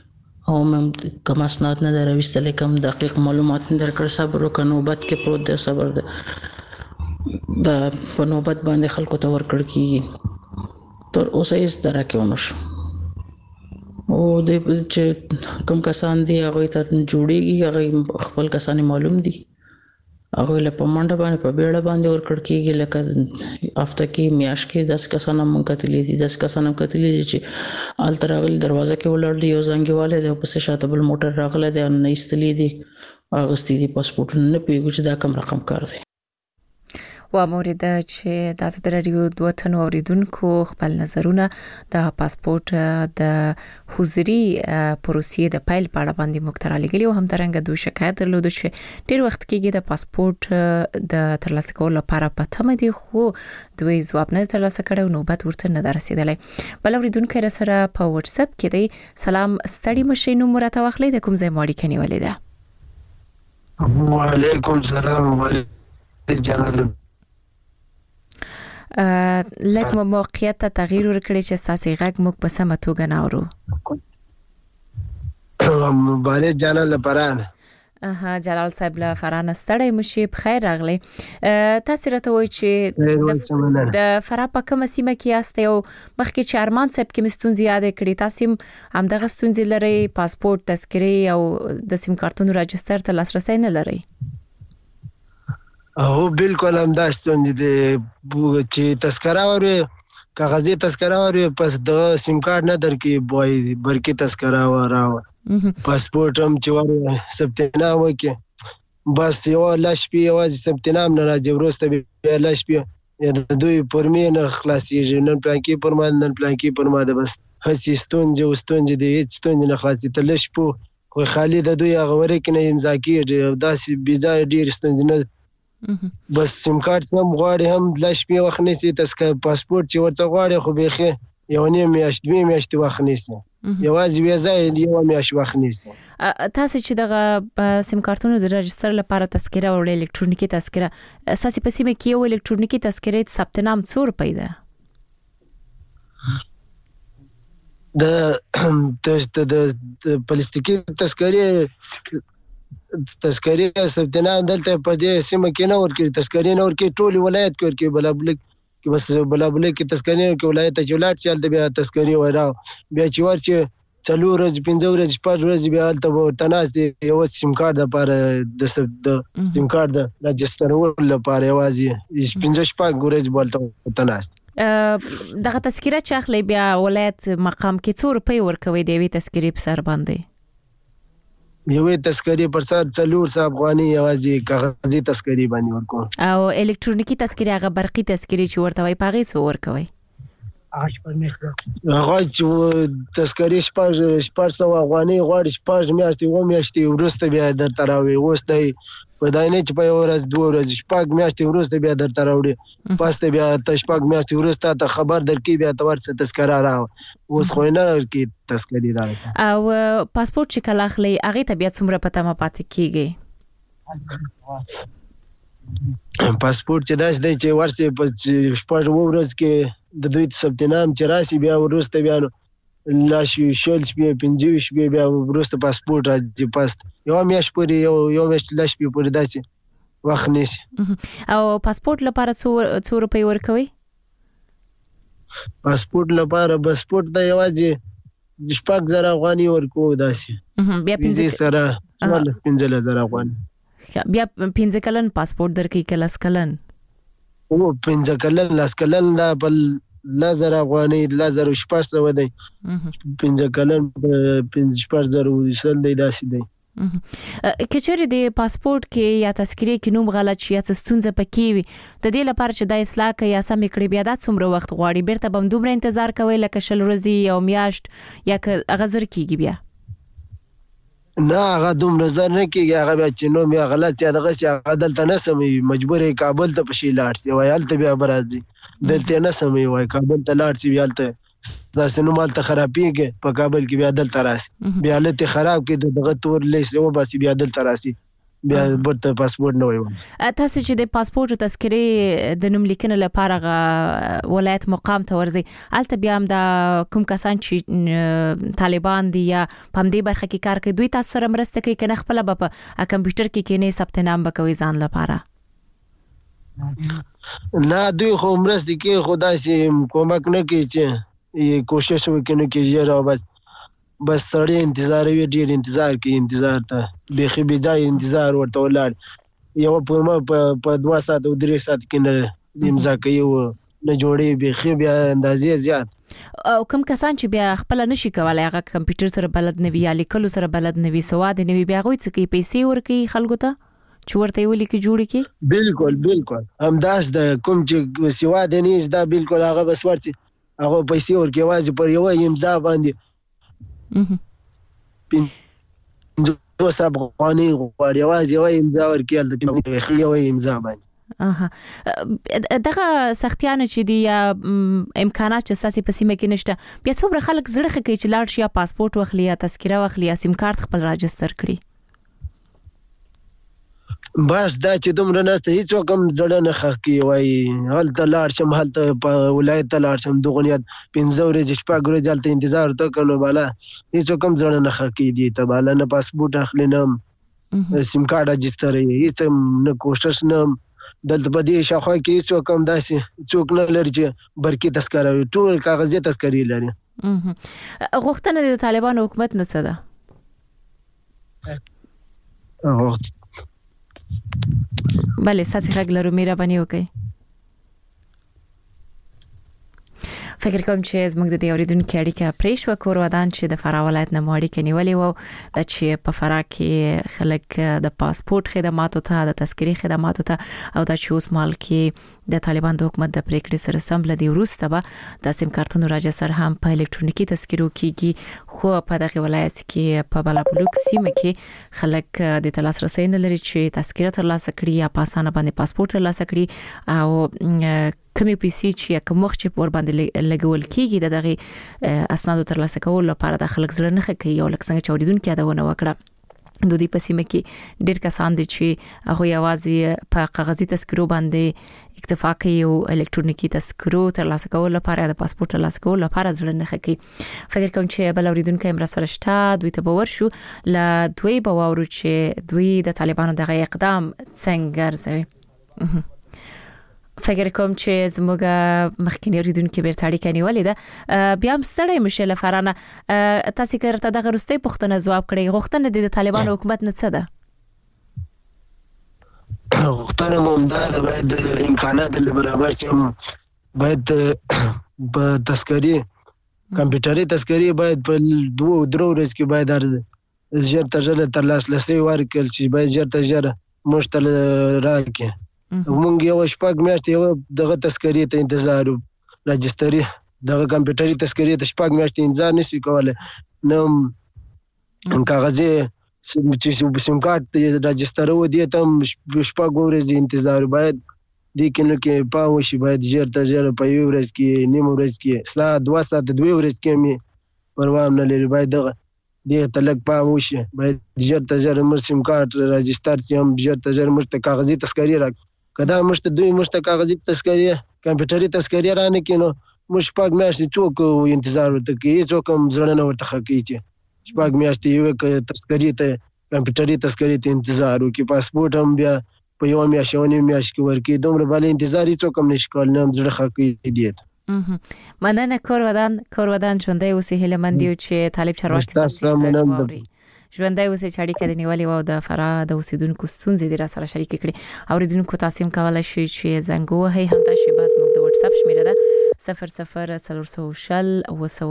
او مم کم اسناد نه درويستل کم دقیق معلومات نه درکړ صبر وکړ نوبت کې پروت دی صبر دی دا په نوبت باندې خلکو ته ورکړ کیږي تر اوسه هیڅ درکه ونه شو او د چې کم کسان دي هغه ته جوړیږي هغه خپل کسان معلوم دي هغه له پمنډه باندې په بیړه باندې ورکړ کیږي لکه هفته کې میاش کې 10 کسان هم کتلې دي 10 کسان هم کتلې دي چې آل ترغل دروازه کې ولر دي یو ځنګواله دی په شاته بل موټر راغله دی نه ایستلې دي اغستې دي پاسپورت نه پیږي چې دا کم رقم کار دی
و مورد چې د ازادي رادیو دوه تنو اوریدونکو خپل نظرونه د پاسپورت د حضوري پروسې د پیل په اړه باندې مختار لګلی او هم ترنګ دوه شکایت درلود چې ډیر وخت کېږي د پاسپورت د ترلاسه کولو لپاره پته مدي خو دوی ځواب نه ترلاسه کړو نوبت ورته نه رسیدلې بل اوریدونکو سره په واتس اپ کې دی سلام ستړي مشي نو مرته واخلې د کوم ځای ماړي کني ولې ده
وعلیکم السلام علیکم جناب
لکه موقعیت ته تغییر ورکړي چې ساسي غږ موږ په سمه توګه ناورو
مبارک جلال فران
جلال صاحب له فران ستړی مشي بخیر راغلی تاسو راته وایي چې د فرا په کومه سیمه کې یاست او مخکې چې ارمان صاحب کې مستونزې یاد کړې تاسو هم دغه ستونزې لري پاسپورت تذکرې او د سیم کارتونو راجستر ته لاسرسي نه لري
او بالکل هم دا ستونزې دي چې تذکره وري کاغذي تذکره وري پس د سیم کارت نه درکې بوای برکی تذکره وراو پاسپورت هم چې ور ثبت نام وکي بس یو لاش پی یوازې ثبت نام نه راځي ورسته به لاش پی د دوی پرمین خلاصيږي نن پلان کې پرماد نن پلان کې پرماد بس هڅې ستونزې دي هیڅ ستونزې نه خلاصي تلش پو خو خالي د دوی غوړې کې نه امضا کیږي داسې بيځای ډیر ستونزې نه بس سیم کارت هم غواړي هم لاش پی وخت نسی تذکره پاسپورت چې ورته غواړي خو بيخي یو نیم میاشت دوی میاشت وخت نسی یوازې ویزای یو میاشت وخت نسی
تاسو چې دغه سیم کارتونو د رجستر لپاره تذکره او الکترونیکی تذکره اساسي په سیمه کې یو الکترونیکی تذکره ثبت نام څور پیدا د پلاستیکي تذکره ثبت نام دلته په دې سیمه کې نه ورکړي تذکرې نه ورکړي ټول ولایت کې ورکړي بلابلک کې بس بلابلک کې تذکرې کې ولایت ته جولات چلته بیا تذکرې وراو بیا چې ورچ 4 ورځې 5 ورځې 5 ورځې بیا الته تناس دي یو سیم کارت لپاره د سیم کارت د رجستر ول لپاره یوازې 15 ورځې بولته تناس دغه تذکره چې اخلي بیا ولایت مقام کې 2 روپۍ ورکوي دی وی تذکرې په سر باندې
یوې تذکرې پر سر 400 افغاني یوازې کاغذي تذکرې باندې ورکو
او الکترونیکی تذکرې هغه برقي تذکرې چې ورته وای پاغي څو ورکوي
هغه چې تذکرې 400 افغاني غواړي 5 میاشتې ورسته بیا درته راوي اوس دی په داینه چې په ورځ 2 ورځې 5 میاشتې ورسته بیا درته راوړي پاسته بیا 5 میاشتې ورسته ته خبر درکې بیا ته ورڅ تذکره راو اوس خو نه کې تذکرې راځي
او پاسپورت چې کله اخلي هغه ته بیا څومره پته ما پاتې کیږي
پاسپورت چې داس دی چې ورسه په 5 ورځ کې د دوی ثبت نام چې راشي بیا ورسته بیا لاشي شل شپې 50 شپې بیا ورسته پاسپورت راځي پاست یو میاشت پورې یو میاشت لاش په پورې داسې وخت نشي
او پاسپورت لپاره څو روپۍ ورکوي
پاسپورت لپاره پاسپورت د یوازې 6000 افغاني ورکو داسې
بیا 15
سره 15000 افغاني
بیا 15 کلن پاسپورت درکې کلاس کلن
او 15 کلن لاس کلن دا بل لازر افغاني لازر 600 دی 15 کلن 15000 وسل دی داسې دی
کچېره د پاسپورت کې یا تذکرې کې نوم غلط شي یا ستونزه پکې وي د دې لپاره چې د اصلاح کې یا سم کړي بیا د څومره وخت غواړي بیرته بم دومره انتظار کوي لکه شل ورځې او میاشت یا غزر کیږي بیا
نه هغه دومره زر نه کیږي هغه بیا چې نوم یا غلط یا دغه چې هغه دلته نه سمې مجبور کابل ته پشي لاړ شي وای هلته بیا برازي دلته نه سمې وای کابل ته لاړ شي بیا هلته تاسو نو مال ته خرابېږي په کابل کې بیا دلته راسي بیا لته خراب کې دغه تور لیست و باسي بیا دلته راسي بیا ورته پاسپورت نه وایو.
تاسو چې د پاسپورت او تذکرې د نوم لیکنې لپاره ولایت مقام ته ورځي، البته بیا هم د کوم کسان چې طالبان دي یا په همدې برخه کې کار کوي دوی تاسو سره مرسته کوي کنه خپل په کمپیوټر کې کینې ثبت نام وکوي ځان لپاره؟
نه دوی خو مرسته کوي، خدا سي کومک نه کوي چې کوشش وکړي چې یاره بس سړی انتظار وی ډیر انتظار کوي، انتظار ته بيخي بيځای انتظار ورته ولاړ یو په 2 ساعت او 3 ساعت کې نه امضا کوي نه جوړي بيخي بیا اندازې زیات.
او کوم کسان چې بیا خپل نشي کولای هغه کمپیوټر سره بلد نه وي یا لیکلو سره بلد نه وي سواد نه وي بیا غوي څه کوي پیسې ورکي خلکو ته چې ورته ویلي کې جوړي کې؟
بالکل همداس د کوم چې سواد نه زده بالکل هغه بس ورته هغه پیسې ورکي واځي پر یو امضا باندې 500 افغانۍ غواړي یوازې امضا ورکړل د یو امضا باندې.
دغه سختیانه چې دی یا امکانات چې ساسي په سیمه کې نشته بیا څومره خلک زړه کوي چې لاړ شي یا پاسپورت واخلي یا تذکره واخلي یا سیم کارت خپل راجستر کړي؟
بس دا چې دومره نسته هیڅوک هم زړه نه ښه کوي وایي هلته لاړ شم هلته په ولایت ته لاړ شم دغه نیت 15 ورځې 6 ورځې هلته انتظار وکړو کنو بالا هیڅوک هم زړه نه ښه کوي دي ته بالا نه پاسپورت اخلي نه سیم کارت راجستر هیڅ نه کوشش نه دلته په دې شاخه کې هیڅوک هم داسې څوک نه لري چې برقي تذکره ټول کاغذي تذکرې لري.
غوښتنه د طالبان حکومت نه څه ده؟ بله ساتي غږ لرو مهرباني وکړئ. فکر کوم چې زموږ د دې اوریدونکو اړیکه پرې شوه. کور ودان چې د فراه ولایت نه اړیکه نیولې وو د چې په فراه کې خلک د پاسپورت خدماتو ته د تذکرې خدماتو ته او د چې اوس مال کې د طالبان د حکومت د پریکړې سره سم لدی وروسته به د سیم کارتونو راجستر هم په الکترونیکی تذکرو کېږي، خو په دغه ولایت کې په بلابلوک سیمه کې خلک د تلاس رسۍ نه لري چې تذکره ترلاسه کړي یا په اسانه باندې پاسپورت ترلاسه کړي او کمی پیسې چې کوم وخت چې ور باندې لګول کېږي د دغه اسنادو ترلاسه کول لپاره د خلک زړه نه کوي او لکه څنګه چې اوریدونکو یادونه وکړه د دې په سیمه کې ډېر کسان دي چې هغه یوازې په کاغذي تذکرو باندې اکتفا کوي او الکترونیکی تذکرو ترلاسه کول لپاره د پاسپورت ترلاسه کول لپاره زړه نه کوي. فکر کوم چې بل اوریدونکو هم را سره شته دوی ته باور شو ل دوی باور چې دوی د طالبانو دغه اقدام څنګه ارزوي. فکر کوم چې زموږ مخکینی اوریدونکو بیرته اړیکه نیولې ده بیا هم ستړی مشه لفرانه تاسو کړه دغه رستې پوښتنه جواب کړئ. غوښتنه د طالبان حکومت نه څه ده؟
غوښتنه مو ده باید امکانات برابر شي، باید په تذکری کمپیوټري تذکری باید په 2-3 ورځې کې باید ژر تر ژره ترلاسه ورکړل شي، باید ژر تر ژره مشتل راکړي. مونږ یو شپږ میاشتې یو دغه تذکرې ته انتظار راجستري دغه کمپیوټري تذکرې ته شپږ میاشتې انتظار نشي کولای، نو کاغذي چې سیم کارت راجستر و دي ته شپږ ورځې انتظار باید دې کې پام وشي، باید ژر تر ژره په یو ورځ کې نیم ورځ کې ساعت 2 ساعت 2 ورځې کې می پروا نه لري، باید دغه دې ته لږ پام وشي، باید ژر تر ژره مر سیم کارت راجستر چې هم ژر تر ژره مر کاغذي تذکرې راک کدا مشته دوی مشته کاغذي تذکرې کمپیوټري تذکرې رانه کینو مش پاک میاشتې څوک انتظار ورته کوي، څوک هم زړه نه ورته کوي چې شپږ میاشتې یو تذکرې ته کمپیوټري تذکرې ته انتظار وکړي، پاسپورت هم بیا په یو میاشت او نیم میاشت کې ورکړي، دومره بل انتظار څوک هم نشي کولای، نه زړه کوي دي.
مننه کور ودان ژوندۍ اوسې هیله مند یو چې طالب چارواکي ژوندۍ اوسې چې اړیکه د نیولې او د فراه د اوسیدونکو ستونزې د را سره شریک کړي. اوریدونکو تاسو هم کولای شئ چې زنګ وهئ، همدا شی باز موږ د واتس اپ شمیره ده 0040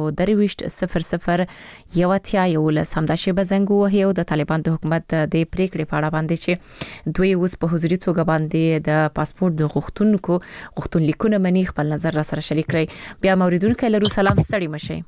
00 همدا شی به زنګ وهئ او د طالبان د حکومت د پریکړې په اړه باندې چې دوی اوس په حضوري توګه باندې د پاسپورت د غوښتونلیکونه منی خپل نظر را سره شریک کړي. بیا اوریدونکو لرو سلام ستړي مشئ.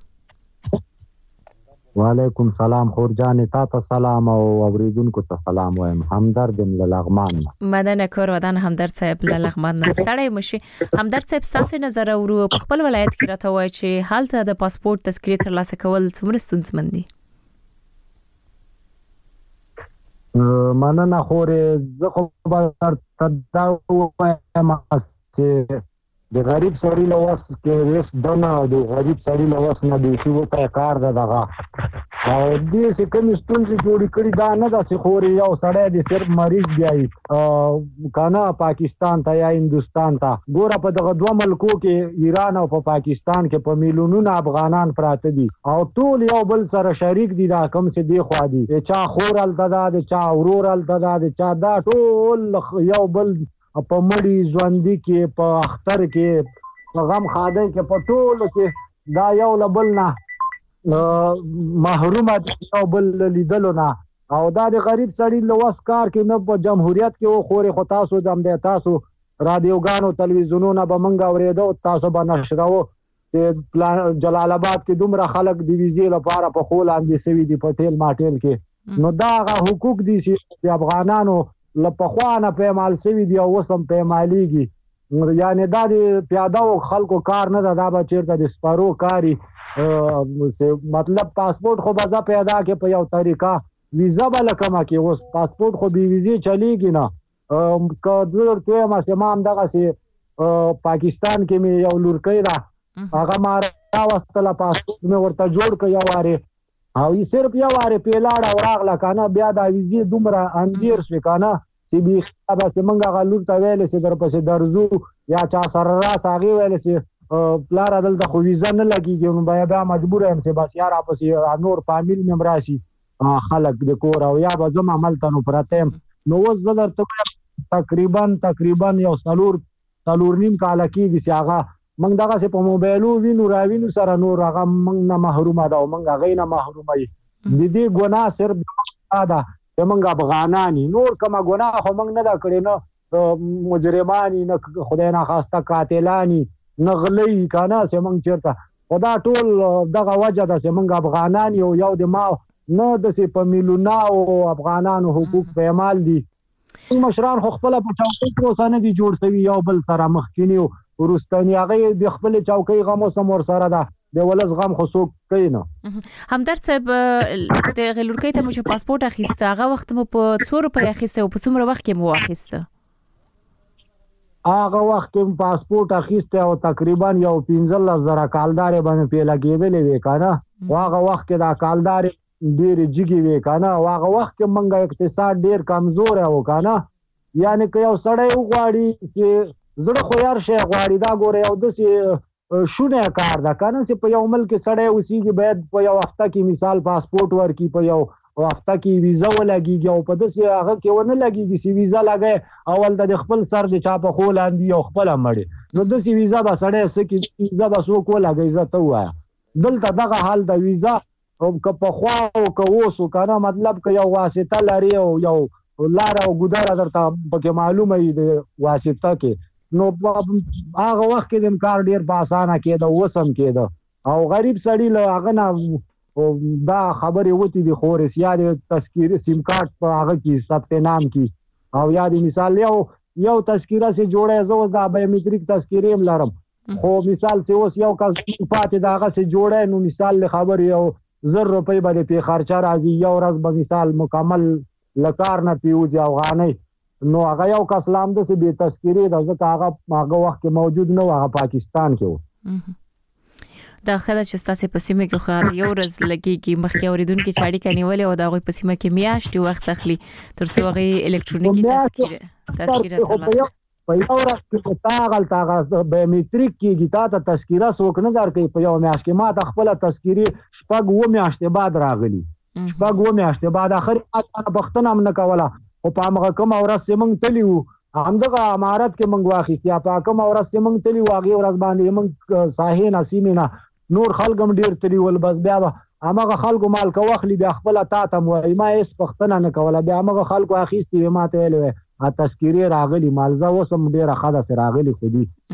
وعلیکم سلام خور جان تاسو سلام او اوریدونکو ته سلام وایم. همدرد لغمان.
مننه کور ودان همدرد صاحب لغمان نستړی مشي. همدرد صاحب تاسو نظر ورو په خپل ولایت کې راته وای چې حالت د پاسپورت تذکرې ترلاسه کول څومره ستونزمن دي؟
مننه خورې زه خو به دا وایم چې د غریب سړي له وس کې وس دنه د غریب سړي له وس نه بیخي وته کار ده دغه او دې چې کوم ستونزې جوړې کړي دا نه ده چې خورې یو سړی د صرف مریض بیایي کنه پاکستان ته یا هندوستان ته ګوره په دغه دوه ملکو کې ایران او په پاکستان کې په میلیونونو افغانان پراته دي او ټول یو بل سره شریک دي دا کم څه دی خوا دي چا خور هلته ده د چا ورور هلته ده د چا دا ټول یو بل په مړی ژوندۍ کې په اختر کې په غم خاده کې په ټولو کې دا یو له بل نه محرومه دي یو بل لیدلو نه او دا د غریب سړي له وس کار کې نه په جمهوریت کې خورې خو تاسو د همدې تاسو رادیوګانو تلویزیونونه به موږ اورېدو تاسو به نشروو چې جلال آباد کې دومره خلک د ویزې لپاره په خو لاندې سوي دي په ټیل ماټیل کې نو دا هغه حقوق دي چې د افغانانو لپخوانه پیمال سوي دي او وسم پیمالېږي یعنی دا د پیاده او خلکو کار نه ده دا به چېرته د سپارو کاري مطلب پاسپورت خو به زه پیدا کې په یو طریقه ویزه به لکمه کې اوس پاسپورت خو بې ویزې چلیږي نه که زه درته وایم چې ما همدغسې پاکستان کې مې یو لورکۍ ده هغه ما راوستله پاسپورت مې ورته جوړ کړ یو وارې او صرف یو وارې پیلاړه او راغله که نه بیا دا ویزې دومره اندیر شوې که نه چې بیخي به چې موږ هغه لور ته ویلې چې درپسې درځو یا چا سره راس هغې ویلې چې پلاره دلته خو ویزه نه لګېږي نو بیا مجبوره یم چې بس یا راپسې نور فامیل مې هم راشي خلک د کور او یا به زه هملته نو پرته یم نو اوس زه درته وایم تقریبا یو څلور نیم کاله کېږي چې هغه موږ دغسې په موبایلو وینو راوینو سره نور هغه موږ نه محرومه ده او موږ هغې نه محرومه یو د دې ګناه صرف دا ده چې موږ افغانان یو نور کومه ګناه خو موږ نه ده کړې نه مجرمان نه خدای ناخواسته قاتلان نه غلی که نه چې موږ چېرته خو دا ټول دغه وجه ده چې موږ افغانان یو د ما نه داسې په میلیوناو افغانانو حقوق پیمال دي مشران خو خپله په چوکۍ کې اوسه نه دي جوړ شوي یو بل سره مخکیني وروستني هغې د خپلې چوکۍ غم اوس هم ورسره ده د ولس غم خو څوک کوي نه
همدرد صاحب د هغې لورکۍ ته مو چې پاسپورټ اخیسته هغه وخت مو په څو روپۍ اخیسته او په څومره وخت کې مو اخیسته
هغه وخت کې پاسپورټ اخیسته او تقریبا یو 15,000 کالدارې باندې پې لګېدلې وې که نه خو هغه وخت کې دا کالدارې ډېرې جګې وې که نه او هغه وخت کې موږ اقتصاد ډېر کمزوری و که نه یعنې که یو سړی وغواړي چې زړه خو هر شی غواړي دا ګوره یو داسې شونه کار ده که نه چې په یو ملک سړی اوسېږي باید په یو هفته کې مثال پاسپورټ ورکړي په یو هفته کې ویزه ولګېږي او په داسې هغه کې ونه لګېږي چې ویزه لګی اول د خپل سر د چا په خو لاندې او خپله مړې نو داسې ویزه به سړی څه کړي ویزه به څوک ولګوي زه ته ووایه دلته دغه حال د ویزه که پخوا او که اوس که نه مطلب که یو واسطه لري او یو لاره او ګودره درته پکې معلومه وي د واسطه کې نو هغه وخت کې د کار ډېر په اسانه کېده اوس هم کېده او غریب سړي له هغه نه دا خبرې وتې دي خورې یا د تذکیرې سیم کارت په هغه کې ثبت نام کې او یا د مثال یو تذکیره چې جوړی زه اوس دا بایومیټریک تذکیرې هم لرم خو مثال چې اوس یو کس پاتې د هغه چې جوړی نو مثال له خبرې یو 1,000 روپۍ به د پې خرچه راځي یو ورځ به مثال مکمل له کار نه پې وځي افغانۍ نو هغه یو کس لا همداسې بې تذکیرې ده ځکه هغه وخت کې موجود نه و هغه پاکستان کې و
دا ښه ده چې ستاسې په سیمه کې خو یو ورځ لګېږي مخکې اورېدونکي چې اړیکه نیولې او د هغوی په سیمه کې میاشتې وخت اخلي تر څو هغې الکترونیکي تذکیره ترلاسه
په یو ورځ کې تا هغلته بایومیټریک کېږي تا ته تذکیره څوک نه درکوي په یو میاشت کې ما ته خپله تذکیرې 6 میاشتې بعد راغلي 6 میاشتې بعد اخر ما پوښتنه هم نه کوله خو په همغه کومه ورځ چې موږ تللي وو همدغه امارت کې موږ واخیستې یا په کومه ورځ چې موږ تللي وو هغې ورځ باندې موږ ساحې نه سیمې نه نور خلک هم ډېر تللي ول بس بیا به همغه خلکو مالکه واخلي بیا خپله تا ته م وایي ما هېڅ پوښتنه نه کوله بیا همغه خلکو اخیستې وې ما ته ویلې وی تذکیرې راغلي مالزه اوس هم ډېره ښه داسې راغلي خو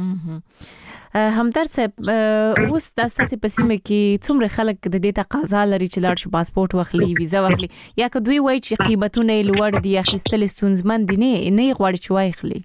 دي
همدرد صاحب اوس ستاسې په سیمه کې څومره خلک د دې تقاضا لري چې لاړ شي پاسپورټ واخلي ویزه واخلي یا که دوی وایي چې قیمتونه یې لوړ دي اخیستل ستونزمن دي نه یې غواړي چې واخلي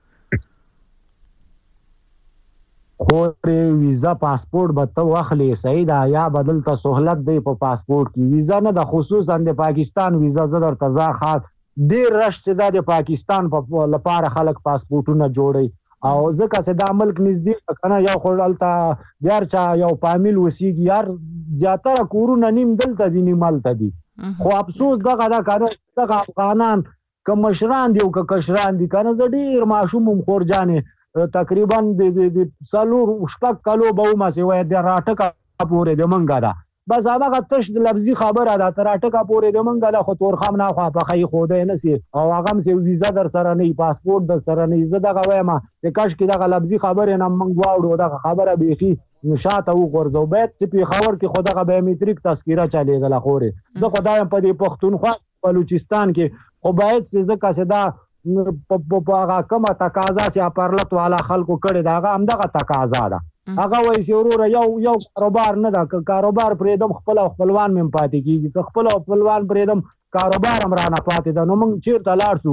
خو ویزه پاسپورټ به ته واخلي صحیح ده یا به دلته سهولت دی په پاسپورټ کې ویزه نه ده خصوصا د پاکستان ویزه زه درته ډیر رش چې د پاکستان په لپاره خلک پاسپورټونه جوړي او ځکه چې دا ملک نږدې کنه یو خړلتا یار چا یو فامیل وسیږي یار زیاتره کورونه نیم دلته دي نیم مالته دي خو افسوس دغه دا کنه دغه افغانان که مشران دی او که کشران دي کنه زه ډیر ماشوم خور جانې تقریبا د سالور شپږ کالو به ما سي وای د راټکا پورې د منګا دا بس هغه تش د لفظي خبره ده تر اټکا پورې د منګه له خو تور خام نه خو په خی خوده نه سي او هغه هم سي ویزا در سره نه پاسپورت در سره نه زه دغه وایم چې کاش کې دغه لفظي خبره نه منګ واوړو دغه خبره بيخي نشاته وګرځو بیت چې په خبر کې خدغه بایومټریک تذکره چلیږي خوره زه خدایم په دې پښتونخوا بلوچستان کې خو باید چې زکه چې دا په هغه کومه تقاضا چې پرلط والا خلکو کړي دا هغه هم دغه تقاضا ده هغه وایي چې وروره یو کاروبار نه ده کاروبار پرېدم خپلوان مې پاتې کیږي خپلوان پرېدم کاروبار هم رانه پاتې ده نو موږ چیرته لاړ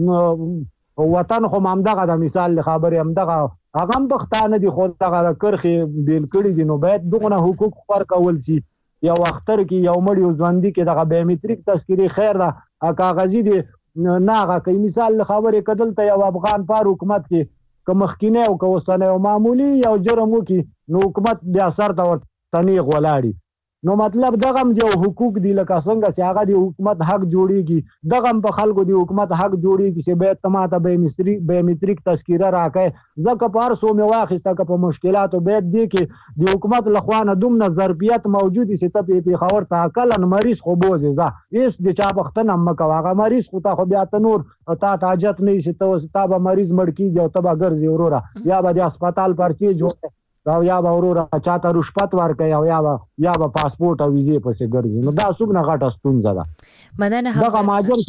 شو وطن خو همدغه د مثال خبرې همدغه هغه هم پښتانه دي خو دغه کرښې بیل کړي دي نو باید دغه حقوق ورکول شي یو اختر کې یو مړی ژوندۍ کې دغه بایومټریک تذکرې خیر ده کاغذي دي نه هغه کوي مثال خبرې کدلته یو افغان پر حکومت کې که مخکینه او که وسنه او معمولی یو جرم وکي نو حکومت بیا سر ته تنیغ ولاړي نو مطلب دغه یو حقوق دی لکه څنګه چې هغه د حکومت حق جوړیږي دغه په خلکو د حکومت حق جوړیږي چې به تماته بایومټریک تذکره راکې ځکه په هر څو مې واخیسته که په مشکلاتو باید دی کې د حکومت لخوانه دومره ظرفیت موجود چې ته په خبر ته عقلن مریض خو بوزي ځه هیڅ د چا بختنه مکه هغه مریض خو ته خو بیا ته نور تا حاجت نه شي ته به مریض مړ کیږي او ته به ګرځي وروره یا به د هسپتال پرچی جوړ او یا به وروره چاته رشوت ورکوي او یا به پاسپورت او ویزې پسې ګرځي نو دا څومره غټه ستونزه ده
مدنه
دغه ماجر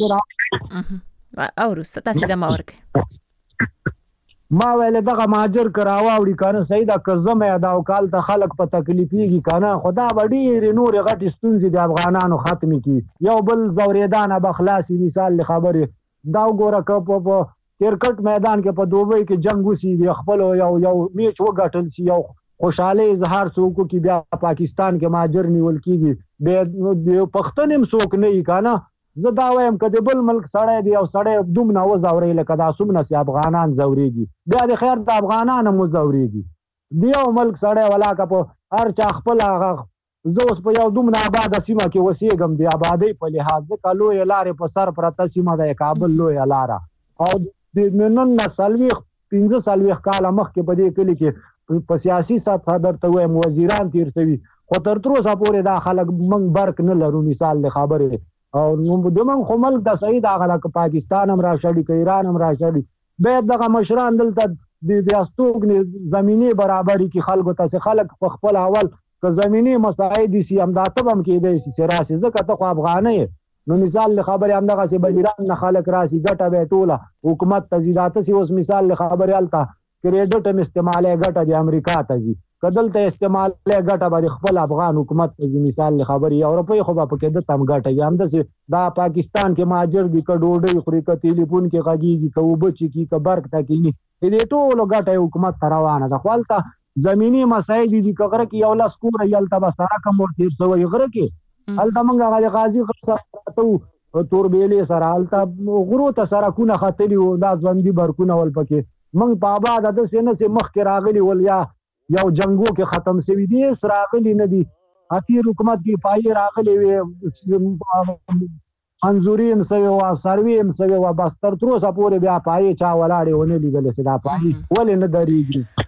کې
او وروسته تاسو د ما ورکه
ما ویل دغه ماجر کراوه وړي کنه صحیح ده که زمه دا او کال ته خلک په تکلیفيږي کنه خدا بډیر نور غټ ستونزې د افغانانو ختمي کی یو بل زوریدان به خلاصي مثال خبره دا وګوره که په کرکټ میدان کې په دوبۍ کې جنگ وسی دی خپل یو میچ وګټل سی یو خوشاله اظهار څوک کې بیا پاکستان کې ماجر نیول کیږي د پښتنم څوک نه یې کنه زه دا وایم کله بل ملک سړی دی او سړی دومره وزوري لکه دا سمنه سي افغانان زوريږي بیا د خیر د افغانانو مزوريږي دی یو ملک سړی ولا کا په هر چا خپل هغه زه اوس په یو دومره آباد سیمه کې وسیږم د آبادی په لحاظ کلو لارې په سر پرته سیمه د کابل لوی لاره او د نن نسلوي 15 کال مخکې په دې کلی کې په سیاسي سطح درته وایم وزیران تیر شوي خو تر اوسه پورې دا خلک موږ برک نه لرو مثال له خبره او نو د موږ خو ملک د صحیح دا غلا ک پاکستان هم راشي ک ایران هم راشي به دغه مشران دلته د استوګ زمینی برابرۍ کې خلکو ته خلک په خپل اول ک زمینی مساعد سي هم دا ته هم کې دي سراسي زکه ته افغانې نو مثال له خبره هم دغه سي بهیران نه خلک راسي ګټه به ټوله حکومت تزیدات سي اوس مثال له خبره الته کریډټ هم استعماله ګټه د امریکا ته زی کدلته استعماله ګټه به خپل افغان حکومت ته مثال له خبره یورپی خو په کې د تم ګټه یم د دا پاکستان کې ماجر دي کډوډي خوري ک ټلیفون کې غږیږي ک وبچي کې ک برک تا کې دې ټولو ګټه حکومت روانه ده خپلته زمینی مسایل دي کغره کې یو لاس کور یلته به سره کوم ورته سوې غره کې الته منګه غازی خاصه توربېلې سره الته غرو ته سره کونه خطري و دا ځوندي برکونه ول پکې منګ په آباد د سینه سي مخ کې راغلي ول یا یو جنگو کې ختم سوي دي سراغلي نه دي اخیر حکومت کې پای راغلي وي انزوریم سوي وا سرویم سوي وا بس تر اوسه پورې بیا پای چا ولاړې ونه لیدل سي دا پای ولې نه درېږي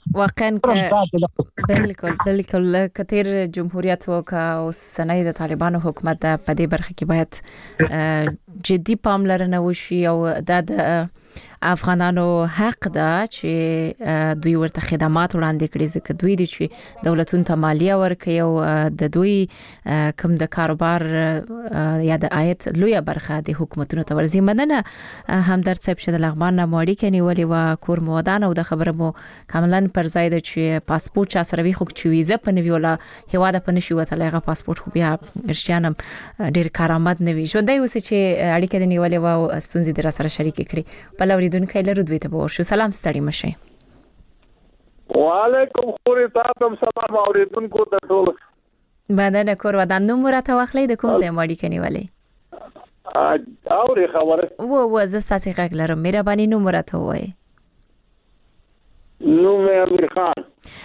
واقعا بالکل کثیر جمهوریت او سنې د طالبانو حکومت په دې برخه کې باید جدي پاملرنه وشي او د افغانانو حق ده چې دوی ورته خدمات وړاندې کړي ځکه دوی دي چې دولتونو ته مالیه ورکوي او د دوی کوم د کاروبار یا د عاید لویه برخه د حکومتونو ته ورزي مننه همدرد صاحب چې د لغمان نه ماړی کني ولې وا کور مودان او د خبره مو کاملا پر ځای ده چې پاسپورت چا سره وي خو چې ویزه په نوی ولا هوا د پنځه وته لغه پاسپورت خو بیا ارشتيانم ډیر کارآمد نه وي ژوندۍ اوس چې اړیکه د نیولې و ستونزې در سره شریک کړي په لوریدونکو لرو دوی ته ورشو سلام ستړي مشه
وعلیکم خوري تاسو سلام اوریدونکو ته ټول
باندې کور ودان نو مرته واخلې د کوم ځای ماړی کني ولې
اوري خبره
و زستاتي غږ لرم مهرباني نو مرته وای
نو مې امیر خان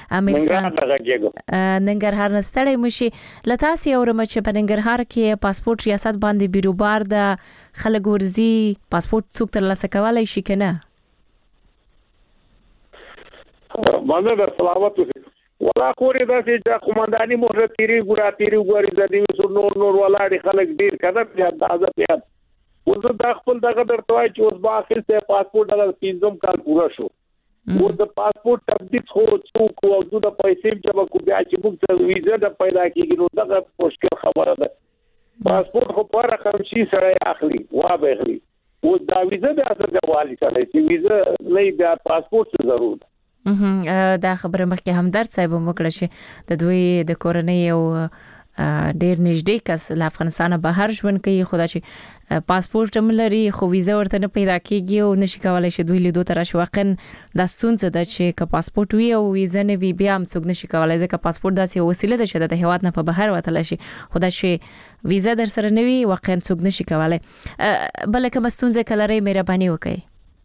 ننګرهار نستړی مشي لتاسي اورم چې په ننګرهار کې پاسپورت ریاست باندې بیروبار د خلک ورزي پاسپورت څوک ترلاسه کولای شي کنه
باندې د سلامت ولا خوري د چې قومنداني مهر تیری ګوري د دې نور ولاړ خلک ډیر کده په اندازه پیات وزه د خپل دغه درتوای چې اوس باخر ته پاسپورت د 15 کال پورا شو و د پاسپورت تبدیل خو څوک او د پیسې جمع کو بیا چې موږ ته ویزه د پیدا کیږي نو دغه مشکل خبره ده پاسپورت خو پر رقم شي سره اخلي وا به اخلي و دا ویزه د اصل جوالي سره چې ویزه نه بیا پاسپورت ضرورت
دا خبره مخکې همدرد صاحب وکړه چې د دوی د کورنۍ او ډیر نږدې کس له افغانستانه بهر ژوند کوي خدا چې پاسپورت هم لري خو ویزه ورته نه پیدا کیږي او نشي کولای شي دوی لیدو تر شوقن د ستونزه ده چې که پاسپورت وي او ویزه نه وي بیا هم څوک نشي کولای ځکه پاسپورت داسې وسیله ده چې د هیواد نه په بهر وتل شي خدا چې ویزه در سره نه وي واقعا څوک نشي کولای بلکې مستونزه کلري مهرباني وکړي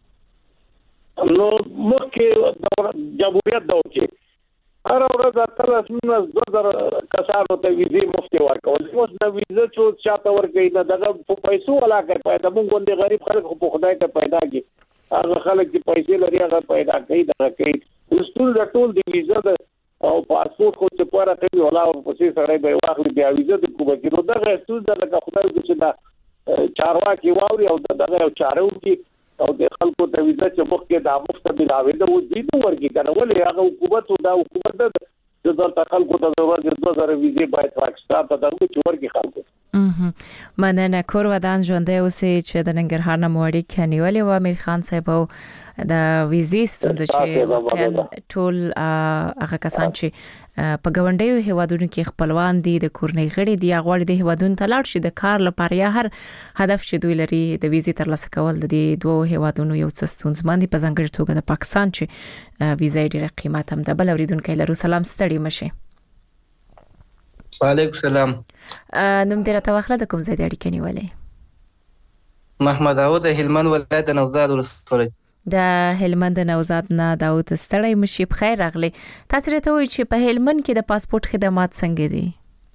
نو مخکې جمهوریت دور کې هر ورځ تر 2000 کسانو ته ویزه مفت ورکول اوس د ویزه څو چاته ورکړي نه دغه په پیسو ولا کوي پیدا موږ غونډه غریب خلک په خدای ته پیدا کی هغه خلک چې پیسې لري هغه پیدا کوي دغه کوي ټول د ویزه او پاسپورت خو چې پاره کوي ولا په څه سره به واخلي بیا ویزه د کومه کې نو دغه ټول دغه خدای چې دا چارواکي واوري او دغه چارو کې او د خلکو ته ویزه چې مخکې د مفت بلاوي د وځي نو ورګي کنه ولې هغه حکومت او د حکومت د خلکو ته ضرورت د 2000 ویزه باید پاکستان ته درو چې ورګي خلکو
مننه کور ودان ژوندې اوسې چې د ننګرهار نه موړي کنيولې و امیر خان صاحب د ویزې ستونزې چې ټول هغه کسان چې په ګوندیو هیوادونو کې خپلوان دي د کورنۍ غړي دي غواړي د هیوادونو ته لاړ شي د کار لپاره یا هر هدف چې دوی لري د ویزې ترلاسه کول د دوه هیوادونو یو څه ستونزمن دي په ځانګړي توګه د پاکستان چې ویزې ډېر قیمت هم ده بل اوریدونکو لرو سلام ستړي مشه
وعلیکم السلام
نوم دې راته واخله د کوم ځای د اړیکې نیولې
محمد داوود هلمند ولایت نوزاد ولسوالۍ
د هلمند نوزاد نه داوود ستړی مشي په خیر راغلی تاسو راته وایئ چې په هلمند کې د پاسپورت خدمات څنګه دي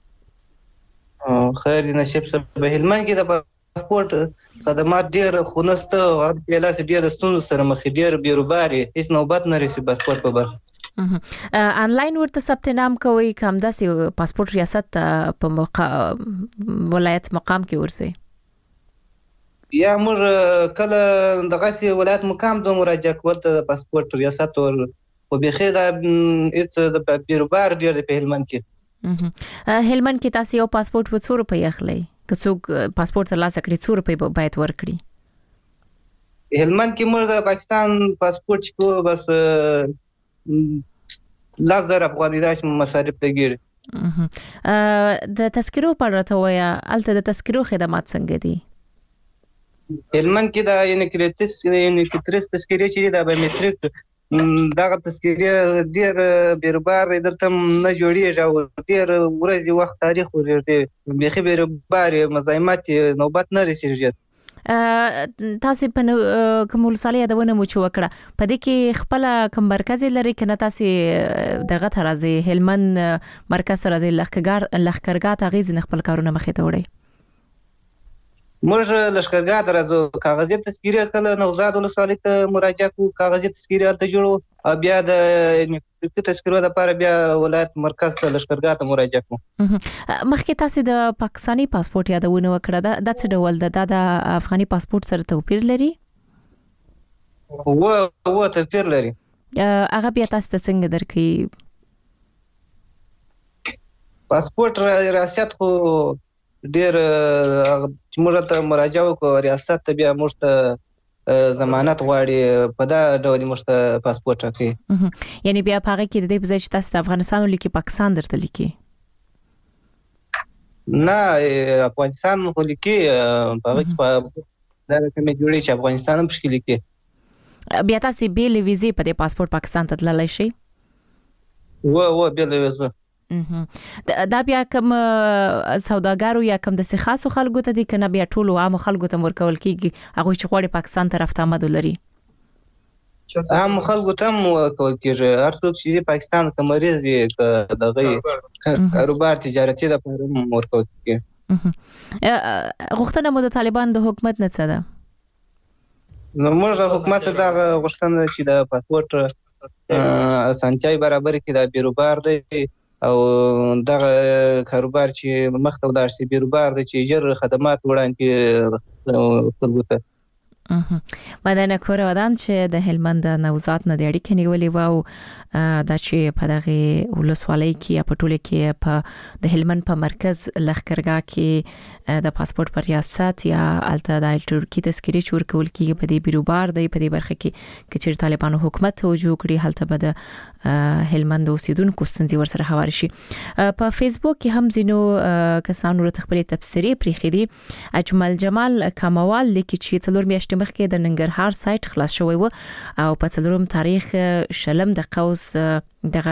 خیر نصیب صاحب په هلمند کې د پاسپورت خدمات ډیر خونسته او بلاس ډیر ستونزې سره مخ ډیر بیروباري هیڅ نوبت نه رسي پاسپورت په بر
انلاین ورته ثبت نام کوي کوم داسې پاسپورت ریاست په ولایت مقام کې ورسي
یا موږ کله دغه سي ولایت مقام د مراجعه کول ته پاسپورت ریاست ور او بخیر د بیروبار ډیر په هلمند کې
هلمند کې تاسو یو پاسپورت په 2 روپۍ اخلي که څوک پاسپورت ترلاسه کړي 2 روپۍ باید ورکړي
هلمند کې موږ د پاکستان پاسپورت کو بس 1000 افغانۍ داش مصارف لګیږي
د تذکرو پر راته وایا الته د تذکرو خدمات څنګه دي
هلمند کې د انکریټس تذکرې چې د بایومټریک دغه تذکرې ډیر بیربار درته نه جوړیږي او ډیر ورځي وخت تاریخ ورته بيخي بیربار مزاحمت نوبت نه رسیږي
تاسو په کوم ولسالي یادونه مو چې وکړه په دې کې خپل کوم مرکز لري کنه تاسو دغه ترازی هلمند مرکز راځي لخرګات غیز نه خپل کارونه مخې ته وړي
موږ لشکرګاه درځو کاغذي تذکیره کله نوزاد ولسوالۍ ته مراجعه کو کاغذي تذکیره ته جوړو بیا د تذکیره لپاره بیا ولایت مرکز ته لشکرګاه ته مراجعه کو
مخکې تاسو د پاکستانی پاسپورت یادونه وکړه دا څه ډول د افغاني پاسپورت سره توپیر لري
و توپیر لري
هغه بیا تاسو ته څنګه درکې
پاسپورت ریاست خو ډیر موږ ته مراجعه وکړو ریاست ته بیا موږ ته ضمانت غواړي په دا ډول موږ ته پاسپورت راکړي
یعنی بیا په هغه کې د دې په ځای چې تاسو د افغانستان لیکي پاکستان درته لیکي
نه افغانستان خو لیکي په هغه کې دا کومه جوړي چې افغانستان هم شکل لیکي
بیا تاسو بیل ویزه په دې پاسپورت پاکستان ته تللی شي
و بیل ویزه
دا بیا کوم سوداګرو یا کوم د خاصو خلکو ته دي کنه بیا ټول عام خلکو ته ورکول کیږي هغه چې غواړي پاکستان طرف ته آمد لري
عام خلکو ته ورکول کیږي هر څوک چې پاکستان ته مریض دي دغه کاروبار تجارتي د پاره ورکول کیږي
غوښتنه مو د طالبان د حکومت نه څه ده
نو موږ د حکومت د غوښتنه چې د پاسپورت اسانتیاي برابر کړي د بیروبار دی او دغه کاروبار چې مخته ولاړ شي بیروبار دی چې ژر خدمات وړاندې خلکو ته
مدنه کور ودان چې د هلمند نوزاد نه د اړیکې نیولې و دا چې په دغه ولسوالۍ کې په ټوله کې په د هلمند په مرکز لخرګاه کې د پاسپورت پر ریاست یا الته د ترکی تذکری چور کول کې په دې بیروبار دی په دې برخه کې چې طالبانو حکومت توجه کړی هلته به د هلمند اوسیدونکو ستونزې ورسره هوار شي په فیسبوک کې هم زینو کسانو ته خپل تفسیری پریخي دي اجمل جمال کموال لیکي چې تلور میاشتې مخکې د ننګرهار سایت خلاص شوی و او په تلورم تاریخ شلم د قوس دغه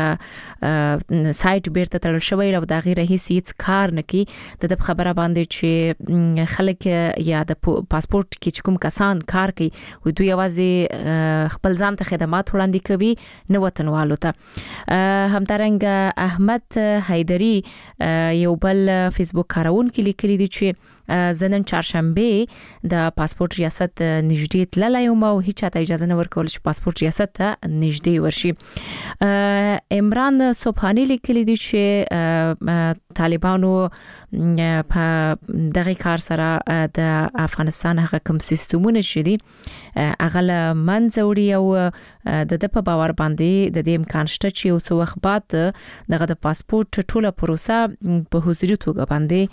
سایت بیرته تړل شوی او د غیر هیڅ هیڅ کار نه کی د خبره باندې چې خلک یا د پاسپورت کې کوم کسان کار کوي و دوی یوازې خپل ځان ته خدمات وړاندې کوي نو وطنوالو ته همدارنګ احمد حیدری یو بل فیسبوک کارونکو لیکلي دي چې زنن چهارشنبه د پاسپورت ریاست نږدې تللی او هیڅ ته اجازه نه ورکول چې پاسپورت ریاست ته نږدې ورشي عمران صبحانی لیکلی دی چې طالبانو په دغه کار سره د افغانستان هغه کوم سیستمونه چې دي هغه منځوري او د په باور باندې د دې امکان شته چې یو څو وخت بعد دغه د پاسپورت ټوله پروسه په حضوري توګه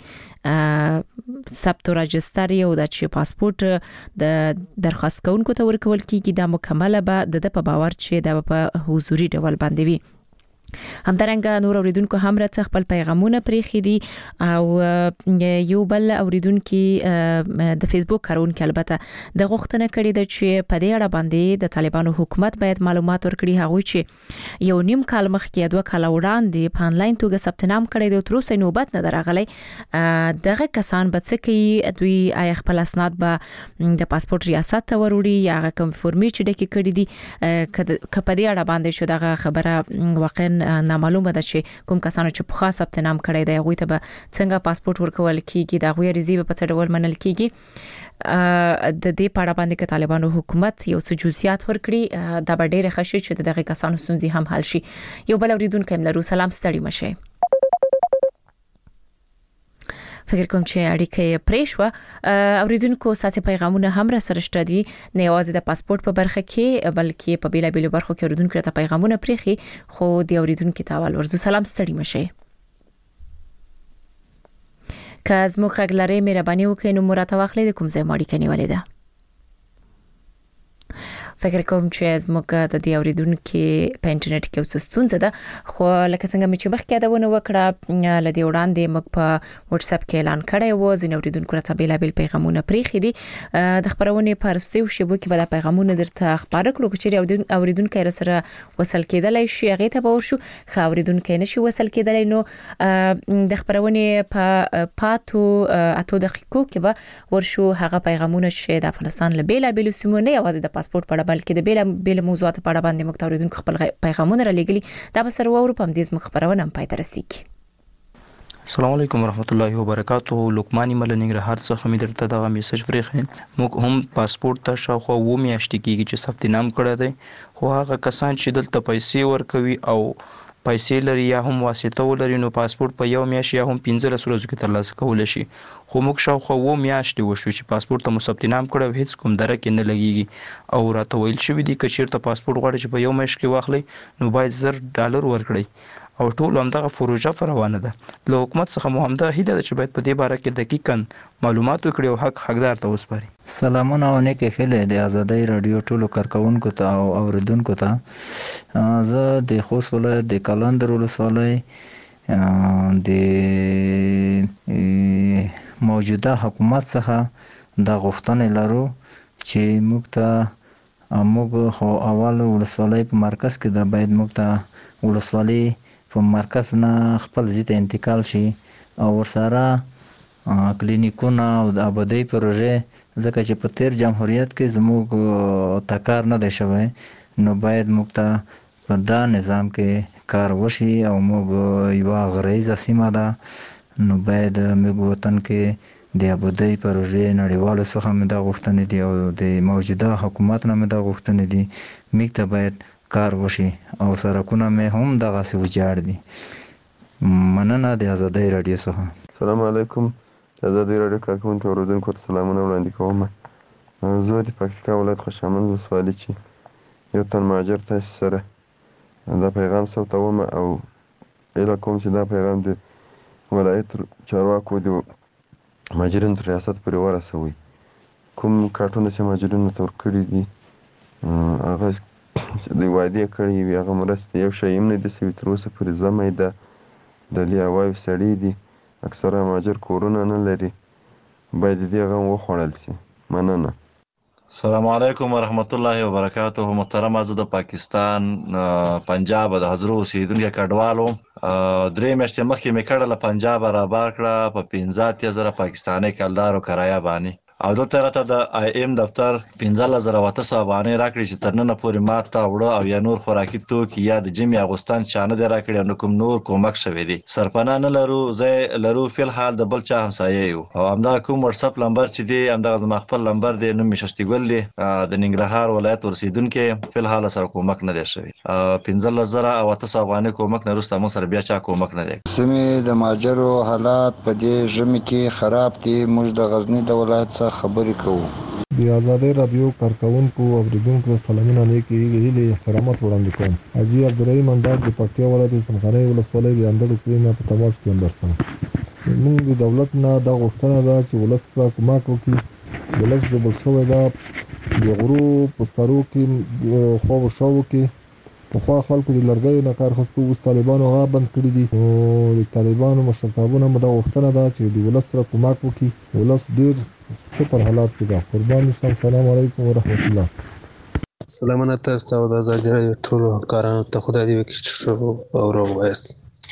باندې ثبت او راجستر یو د چې پاسپورت د درخواست کوونکو ته ورکول کیږي د مکمله به د په باور چې د په حضوري ډول باندې وي همدارنګه نور اوریدونکو هم راته خپل پیغامونه پریخي دي او یو بل اوریدونکو د فیسبوک کارونکو البته د غوښتنه کړې ده چې په دې اړه باندې د طالبانو حکومت باید معلومات ورکړي هغه چې یو نیم کال مخکې 2 کال وړاندې په انلاین توګه ثبت نام کړی دی تر اوسه نوبت نه درغلی دغه کسان به څه کوي دوی آیا خپل اسناد به د پاسپورت ریاست ته وروړي یا کوم فورمې چې ډکې کړي دي په دې اړه باندې شو دغه خبره واقعا نامعلومه ده چې کوم کسانو چې په خاص ثبت نام کړی دی هغه ته به څنګه پاسپورت ورکول کیږي دا غوړي ریزي په څه ډول منل کیږي د دې په اړه باندې چې طالبانو حکومت یو څه جزئیات ورکړي دا به ډېر ښه شي چې دغه کسانو ستونزې هم حل شي یو بل اوریدونکو هم لرو سلام ستړي مشه فکر کوم چې اړیکه پریښو اوریدونکو ساسي پیغامونه هم را سره شته دي نه یوازې د پاسپورت په برخه کې بلکې په بیلابیلو برخو کې اوریدونکو ته پیغامونه پریخي خو د اوریدونکو ته اول ورزو سلام ستړي مشه که از مو خګلره مهرباني وکړئ نو مرته واخلئ د کوم ځای ماړی کني ولې ده فکر کوم چې از موږ د دې اوریدونکو په انټرنیټ کې اوس ستونزه ده خو لکه څنګه چې مخکې دا ونه وکړه لدی وړاندې موږ په واتس اپ کې اعلان کړی و ځین اوریدونکو ته بیلابل پیغامونه پریخي دي د خبرونه په رسټیو شبو کې به پیغامونه درته خبر کړو چې اوریدونکو سره وصل کېدلای شي هغه ته به ورشو خو اوریدونکو نشي وصل کېدلای نو د خبرونه په پاتو اتو دقیقو کې به ورشو هغه پیغامونه چې د افغانستان له بیلابل سیمونه یوازې د پاسپورت په بلکې د بیل موضوعات په اړه باندې موږ اوریدونکو خپل پیغامونه را لګلي دا به سره ورو په دې موږ خبرونه هم پای ته رسیږي
السلام علیکم ورحمت الله وبرکاتہ لقمانی ملنګرهار څخه مې درته دا میسج فریخین موږ هم پاسپورت ته شاوخوا و میاشتې کېږي چې ثبت نام کړی دی خو هغه کسان چې دلته پیسې ورکوي او پیسې لري یا هم واسطه ولري نو پاسپورت په یو میاشت یا هم 15 ورځو کې ترلاسه کولای شي خو موږ شاوخوا و میاشتې وشو چې پاسپورت ته ثبت نام کړو هیڅ کوم درک نه لګيږي او راته ویل شوی دی چې چیرته پاسپورت غواړي چې په یو میاشت کې واخلي نو باید $1000 ورکړي او ټول همدغه پروژه روانه ده له حکومت څخه مو همدا هیله ده چې باید په دې باره کې دقیقاً معلومات وکړي او حقدار ته وسپاري
سلامونه او نیکه خیله د ازادۍ رادیو ټولو کارکونکو ته او اوریدونکو ته زه د خوست ولایت د کلندر ولسوالۍ د موجوده حکومت څخه د غوښتنې لرو چې موږ خو اول ولسوالۍ په مرکز کې د باید موږ ته ولسوالۍ په مرکز نه خپل ځای ته انتقال شي او ورسره کلینیکونه او د آبادۍ پروژې، ځکه چې په تیر جمهوریت کې زموږ ته کار نه دی شوی، نو باید موږ ته په دا نظام کې کار وشي او موږ یوه غرایزه سیمه ده، نو باید موږ وطن کې د آبادۍ پروژې نړیوالو څخه مې دا غوښتنې دي او د موجوده حکومت نه مې دا غوښتنې دي، موږ ته باید کار وشي او سړکونه مې هم دغسې ویجاړ دي. مننه د ازادۍ راډیو څخه.
السلام علیکم. د ازادۍ راډیو کارکوونکو اورېدونکو ته سلامونه وړاندې کوم. زه د پکتیکا ولایت خوشامند ولسوالي چې یو تن مهاجر تاسو سره دا پیغام ثبتوم او ایله کوم چې دا پیغام د ولایت چارواکو د مهاجرینو تر ریاست پورې ورسوي. کوم کارټونه چې مهاجرینو ته ورکړي دي هغه د وعدې کړي وي هغه مرستې یو شی هم نه دي سوي تر اوسه پورې. زمی ده ډلې هواوې سړي دي، اکثره مهاجر کورونه نه لري، باید د دې غم وخوړل سي. مننه.
السلام علیکم ورحمت الله وبرکاته. محترمه، زه د پاکستان پنجاب د حضرو اوسیدونکی کډوالو 3 میاشتې مخکې مې کډه له پنجاب رابار کړه په 15,000 پاکستاني کلدارو کرایه باندې او دلته راته د آی ایم دفتر 15,800 افغانۍ راکړي چې تر ننه پورې ماته اوړه او یا نور خوراکي توکي یا د جمعې اغوستان چا نه دی راکړي او نه کوم نور کومک شوی دی. سرپناه نه لرو، ځای لرو فی الحال د بل چا همسایه یو او همدغه کوم وټساپ نمبر چې دی همدغه زما خپل نمبر دی، نوم مې ششتي ګل دی، د ننګرهار ولایت اوسیدونکی. فی الحال سره کومک نه دی شوی. 15,800 افغانۍ کومک نه وروسته موږ سره بیا چا کومک نه دی.
سیمې د مهاجرو حالات په دې ژمي کې خراب دي. موږ د غزني د ولایت څخه خبرې کوو.
د ازادۍ راډیو کارکوونکو او اوریدونکو سلامونه نیکې هیلې احترامات وړاندې کوم. حاجي عبدالرحیم انداز د پکتیا ولایت څمکنۍ ولسوالۍ د اندړو کلي نه په تماس کې درسم. موږ د دولت نه دا غوښتنه ده چې ولس ته کومک وکړي. ولس ډوبل شوی ده د غرو په سرو کې خوا و شاو کې. پخوا خلکو د لرګیو نه کار اخیستو، اوس طالبانو هغه بند کړي دي. نو د طالبانو مشرتابونه مو دا غوښتنه ده چې د ولس سره کومک وکړي. ولس ډېر سپر حالات کې ده. قربان شم. السلام علیکم ورحمت الله.
سلامونه تاسو ته د ازادۍ راډیو ټولو کارانو ته خدای دې وکړي چې ښه او روغ وایاست.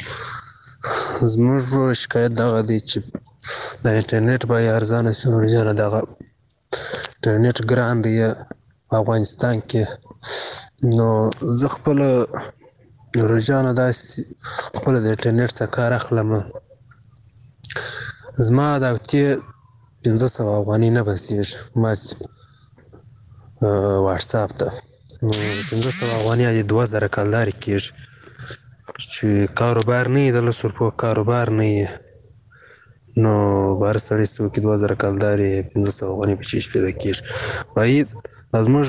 زموږ شکایت دغه دی چې د انټرنیټ بیه ارزانه شي. نورجانه دغه انټرنیټ ګران دی په افغانستان کې. نو زه خپله نورجانه داسې خپله د انټرنیټ څخه کار اخلم. زما د هفتې 500 افغانۍ نه بسیږي ماسې واټساپ ته. نو 500 افغانۍ د 2000 کلدارې کېږي چې کاروبار نه وي، د 10 روپو کاروبار نه وي. نو بهر سړی څه وکړي 2000 کلدارې 500 افغانۍ په چیش پیدا کېږي. باید دا زموږ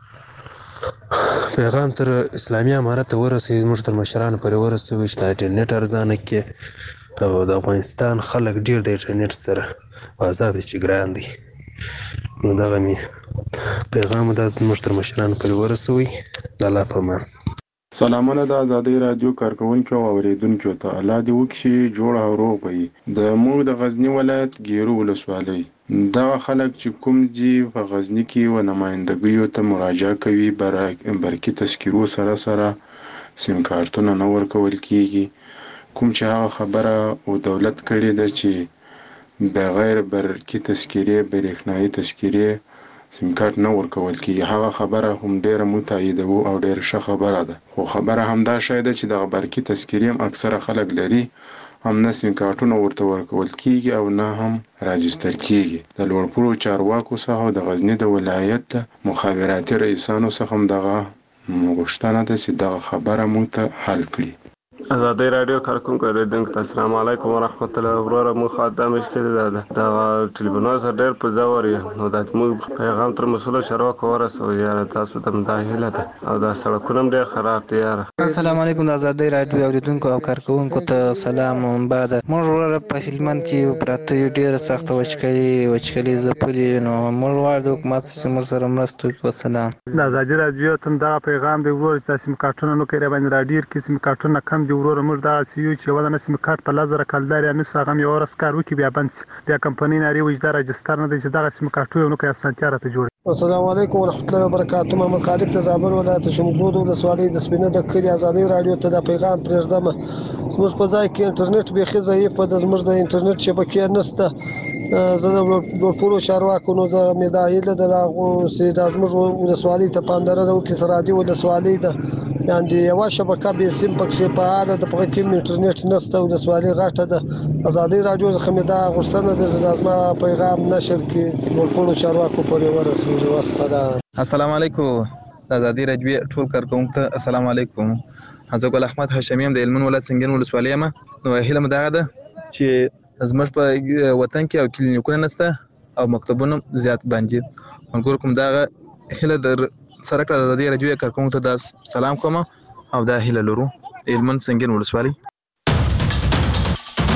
پیغام تر اسلامي امارت ته ورسوي، زموږ تر مشرانو پورې ورسوي چې د انټرنیټ ارزانه کړي او د افغانستان خلک ډېر د انټرنیټ سره په عذاب دي چې ګران دی. نو دغه مې پیغام ده زموږ تر مشرانو پورې ورسوي. د الله په امان.
سلامونه د ازادۍ راډیو کارکوونکو او اوریدونکو ته. الله دې وکړي جوړ او روغ وي. د موږ د غزني ولایت ګیرو ولسوالۍ دغه خلک چې کوم دي په غزني کې و نمایندګیو ته مراجعه کوي، برقي تذکیرو سره سیم کارتونه نه ورکول کیږي. کوم چې هغه خبره او دولت کړې ده چې بغیر برقي تذکیرې برېښنایي تذکیرې سیم کارت نه ورکول کیږي، هغه خبره هم ډیره متایدوو او ډیره ښه خبره ده. خو خبره همدا شی ده چې دغه برقي تذکیرې هم اکثره خلک لري، هم نه سیم کارتونه ورته ورکول کیږي او نه هم راجستر کیږي. د لوړپوړو چارواکو څخه او د غزني د ولایت د مخابراتي رئیسانو څخه هم دغه غوښتنه ده چې دغه خبره موږ ته حل کړي.
ازادۍ راډیو کارکوونکو اوریدونکو ته السلام علیکم ورحمت الله. وروره موږ دا مشکل ده دغه ټلیفونونه سره ډېر په ځور یو، نو دا موږ پیغام تر مسؤلو چارواکو ورسوو. یاره تاسو ته دا هیله ده او دا سړکونه هم ډېر خراب دي. یاره
السلام علیکم د ازادۍ راډیو اوریدونکو او کارکوونکو ته سلام. بعد موږ وروره په هلمند کې پراته یو ډېره سخته وچکلي ځپلې، نو موږ غواړو د حکومت چې موږ سره مرسته وکړي. والسلام.
د ازادۍ راډیو ته دغه پیغام دی وروره چې سیم کارتونه نو کوي باندې راډیر کې سیم کارتونه کم دي. وروره موږ دا سیو چې ولنه سیم کارت په 1000 کلدارې نه څنګه یو ورس کار وکي بیا بند بیا کمپنۍ ناری وجدا راجستر نه دي چې دغه سیم کارت یو نو کې اسانتیا راته جوړ.
السلام علیکم ورحمۃ اللہ وبرکاتہ. محمد خالد د زابل ولایت شمزود ولسوالۍ د سپینه د کلي ازادي رادیو ته د پیغام پرېږدم. زموږ په ځای کې انټرنیټ بیخي ضعیف ده، زموږ د انټرنیټ شبکې نشته. زه د لوړپوړو چارواکو نو زه مې دا هیله ده چې دا زموږ ولسوالۍ ته پاملرنه وکړي. سرحدي ولسوالۍ ده، یعنې یوه شبکه بې سیم پکښې فعاله ده، په هغه کې انټرنیټ نشته. ولسوالۍ غټه ده. ازادي رادیو څخه مې دا غوښتنه ده چې دا زما پیغام نشر کړي، لوړپوړو چارواکو پورې ورسوي.
السلام علیکم. د ازادي رادیو ټول کارکونکو ته السلام علیکم. زه ګل احمد هاشمي د هلمند ولایت سنګین ولسوالۍ یم. نو هیله مې دغه ده چې زموږ په وطن کې او کلینیکونه نشته او مکتبونه زیات باندې. ملګرو کوم دغه هیله در سره کړه د ازادي رادیو کارکونکو ته دا سلام کوم او دا هیله لرو. هلمند سنګین ولسوالۍ.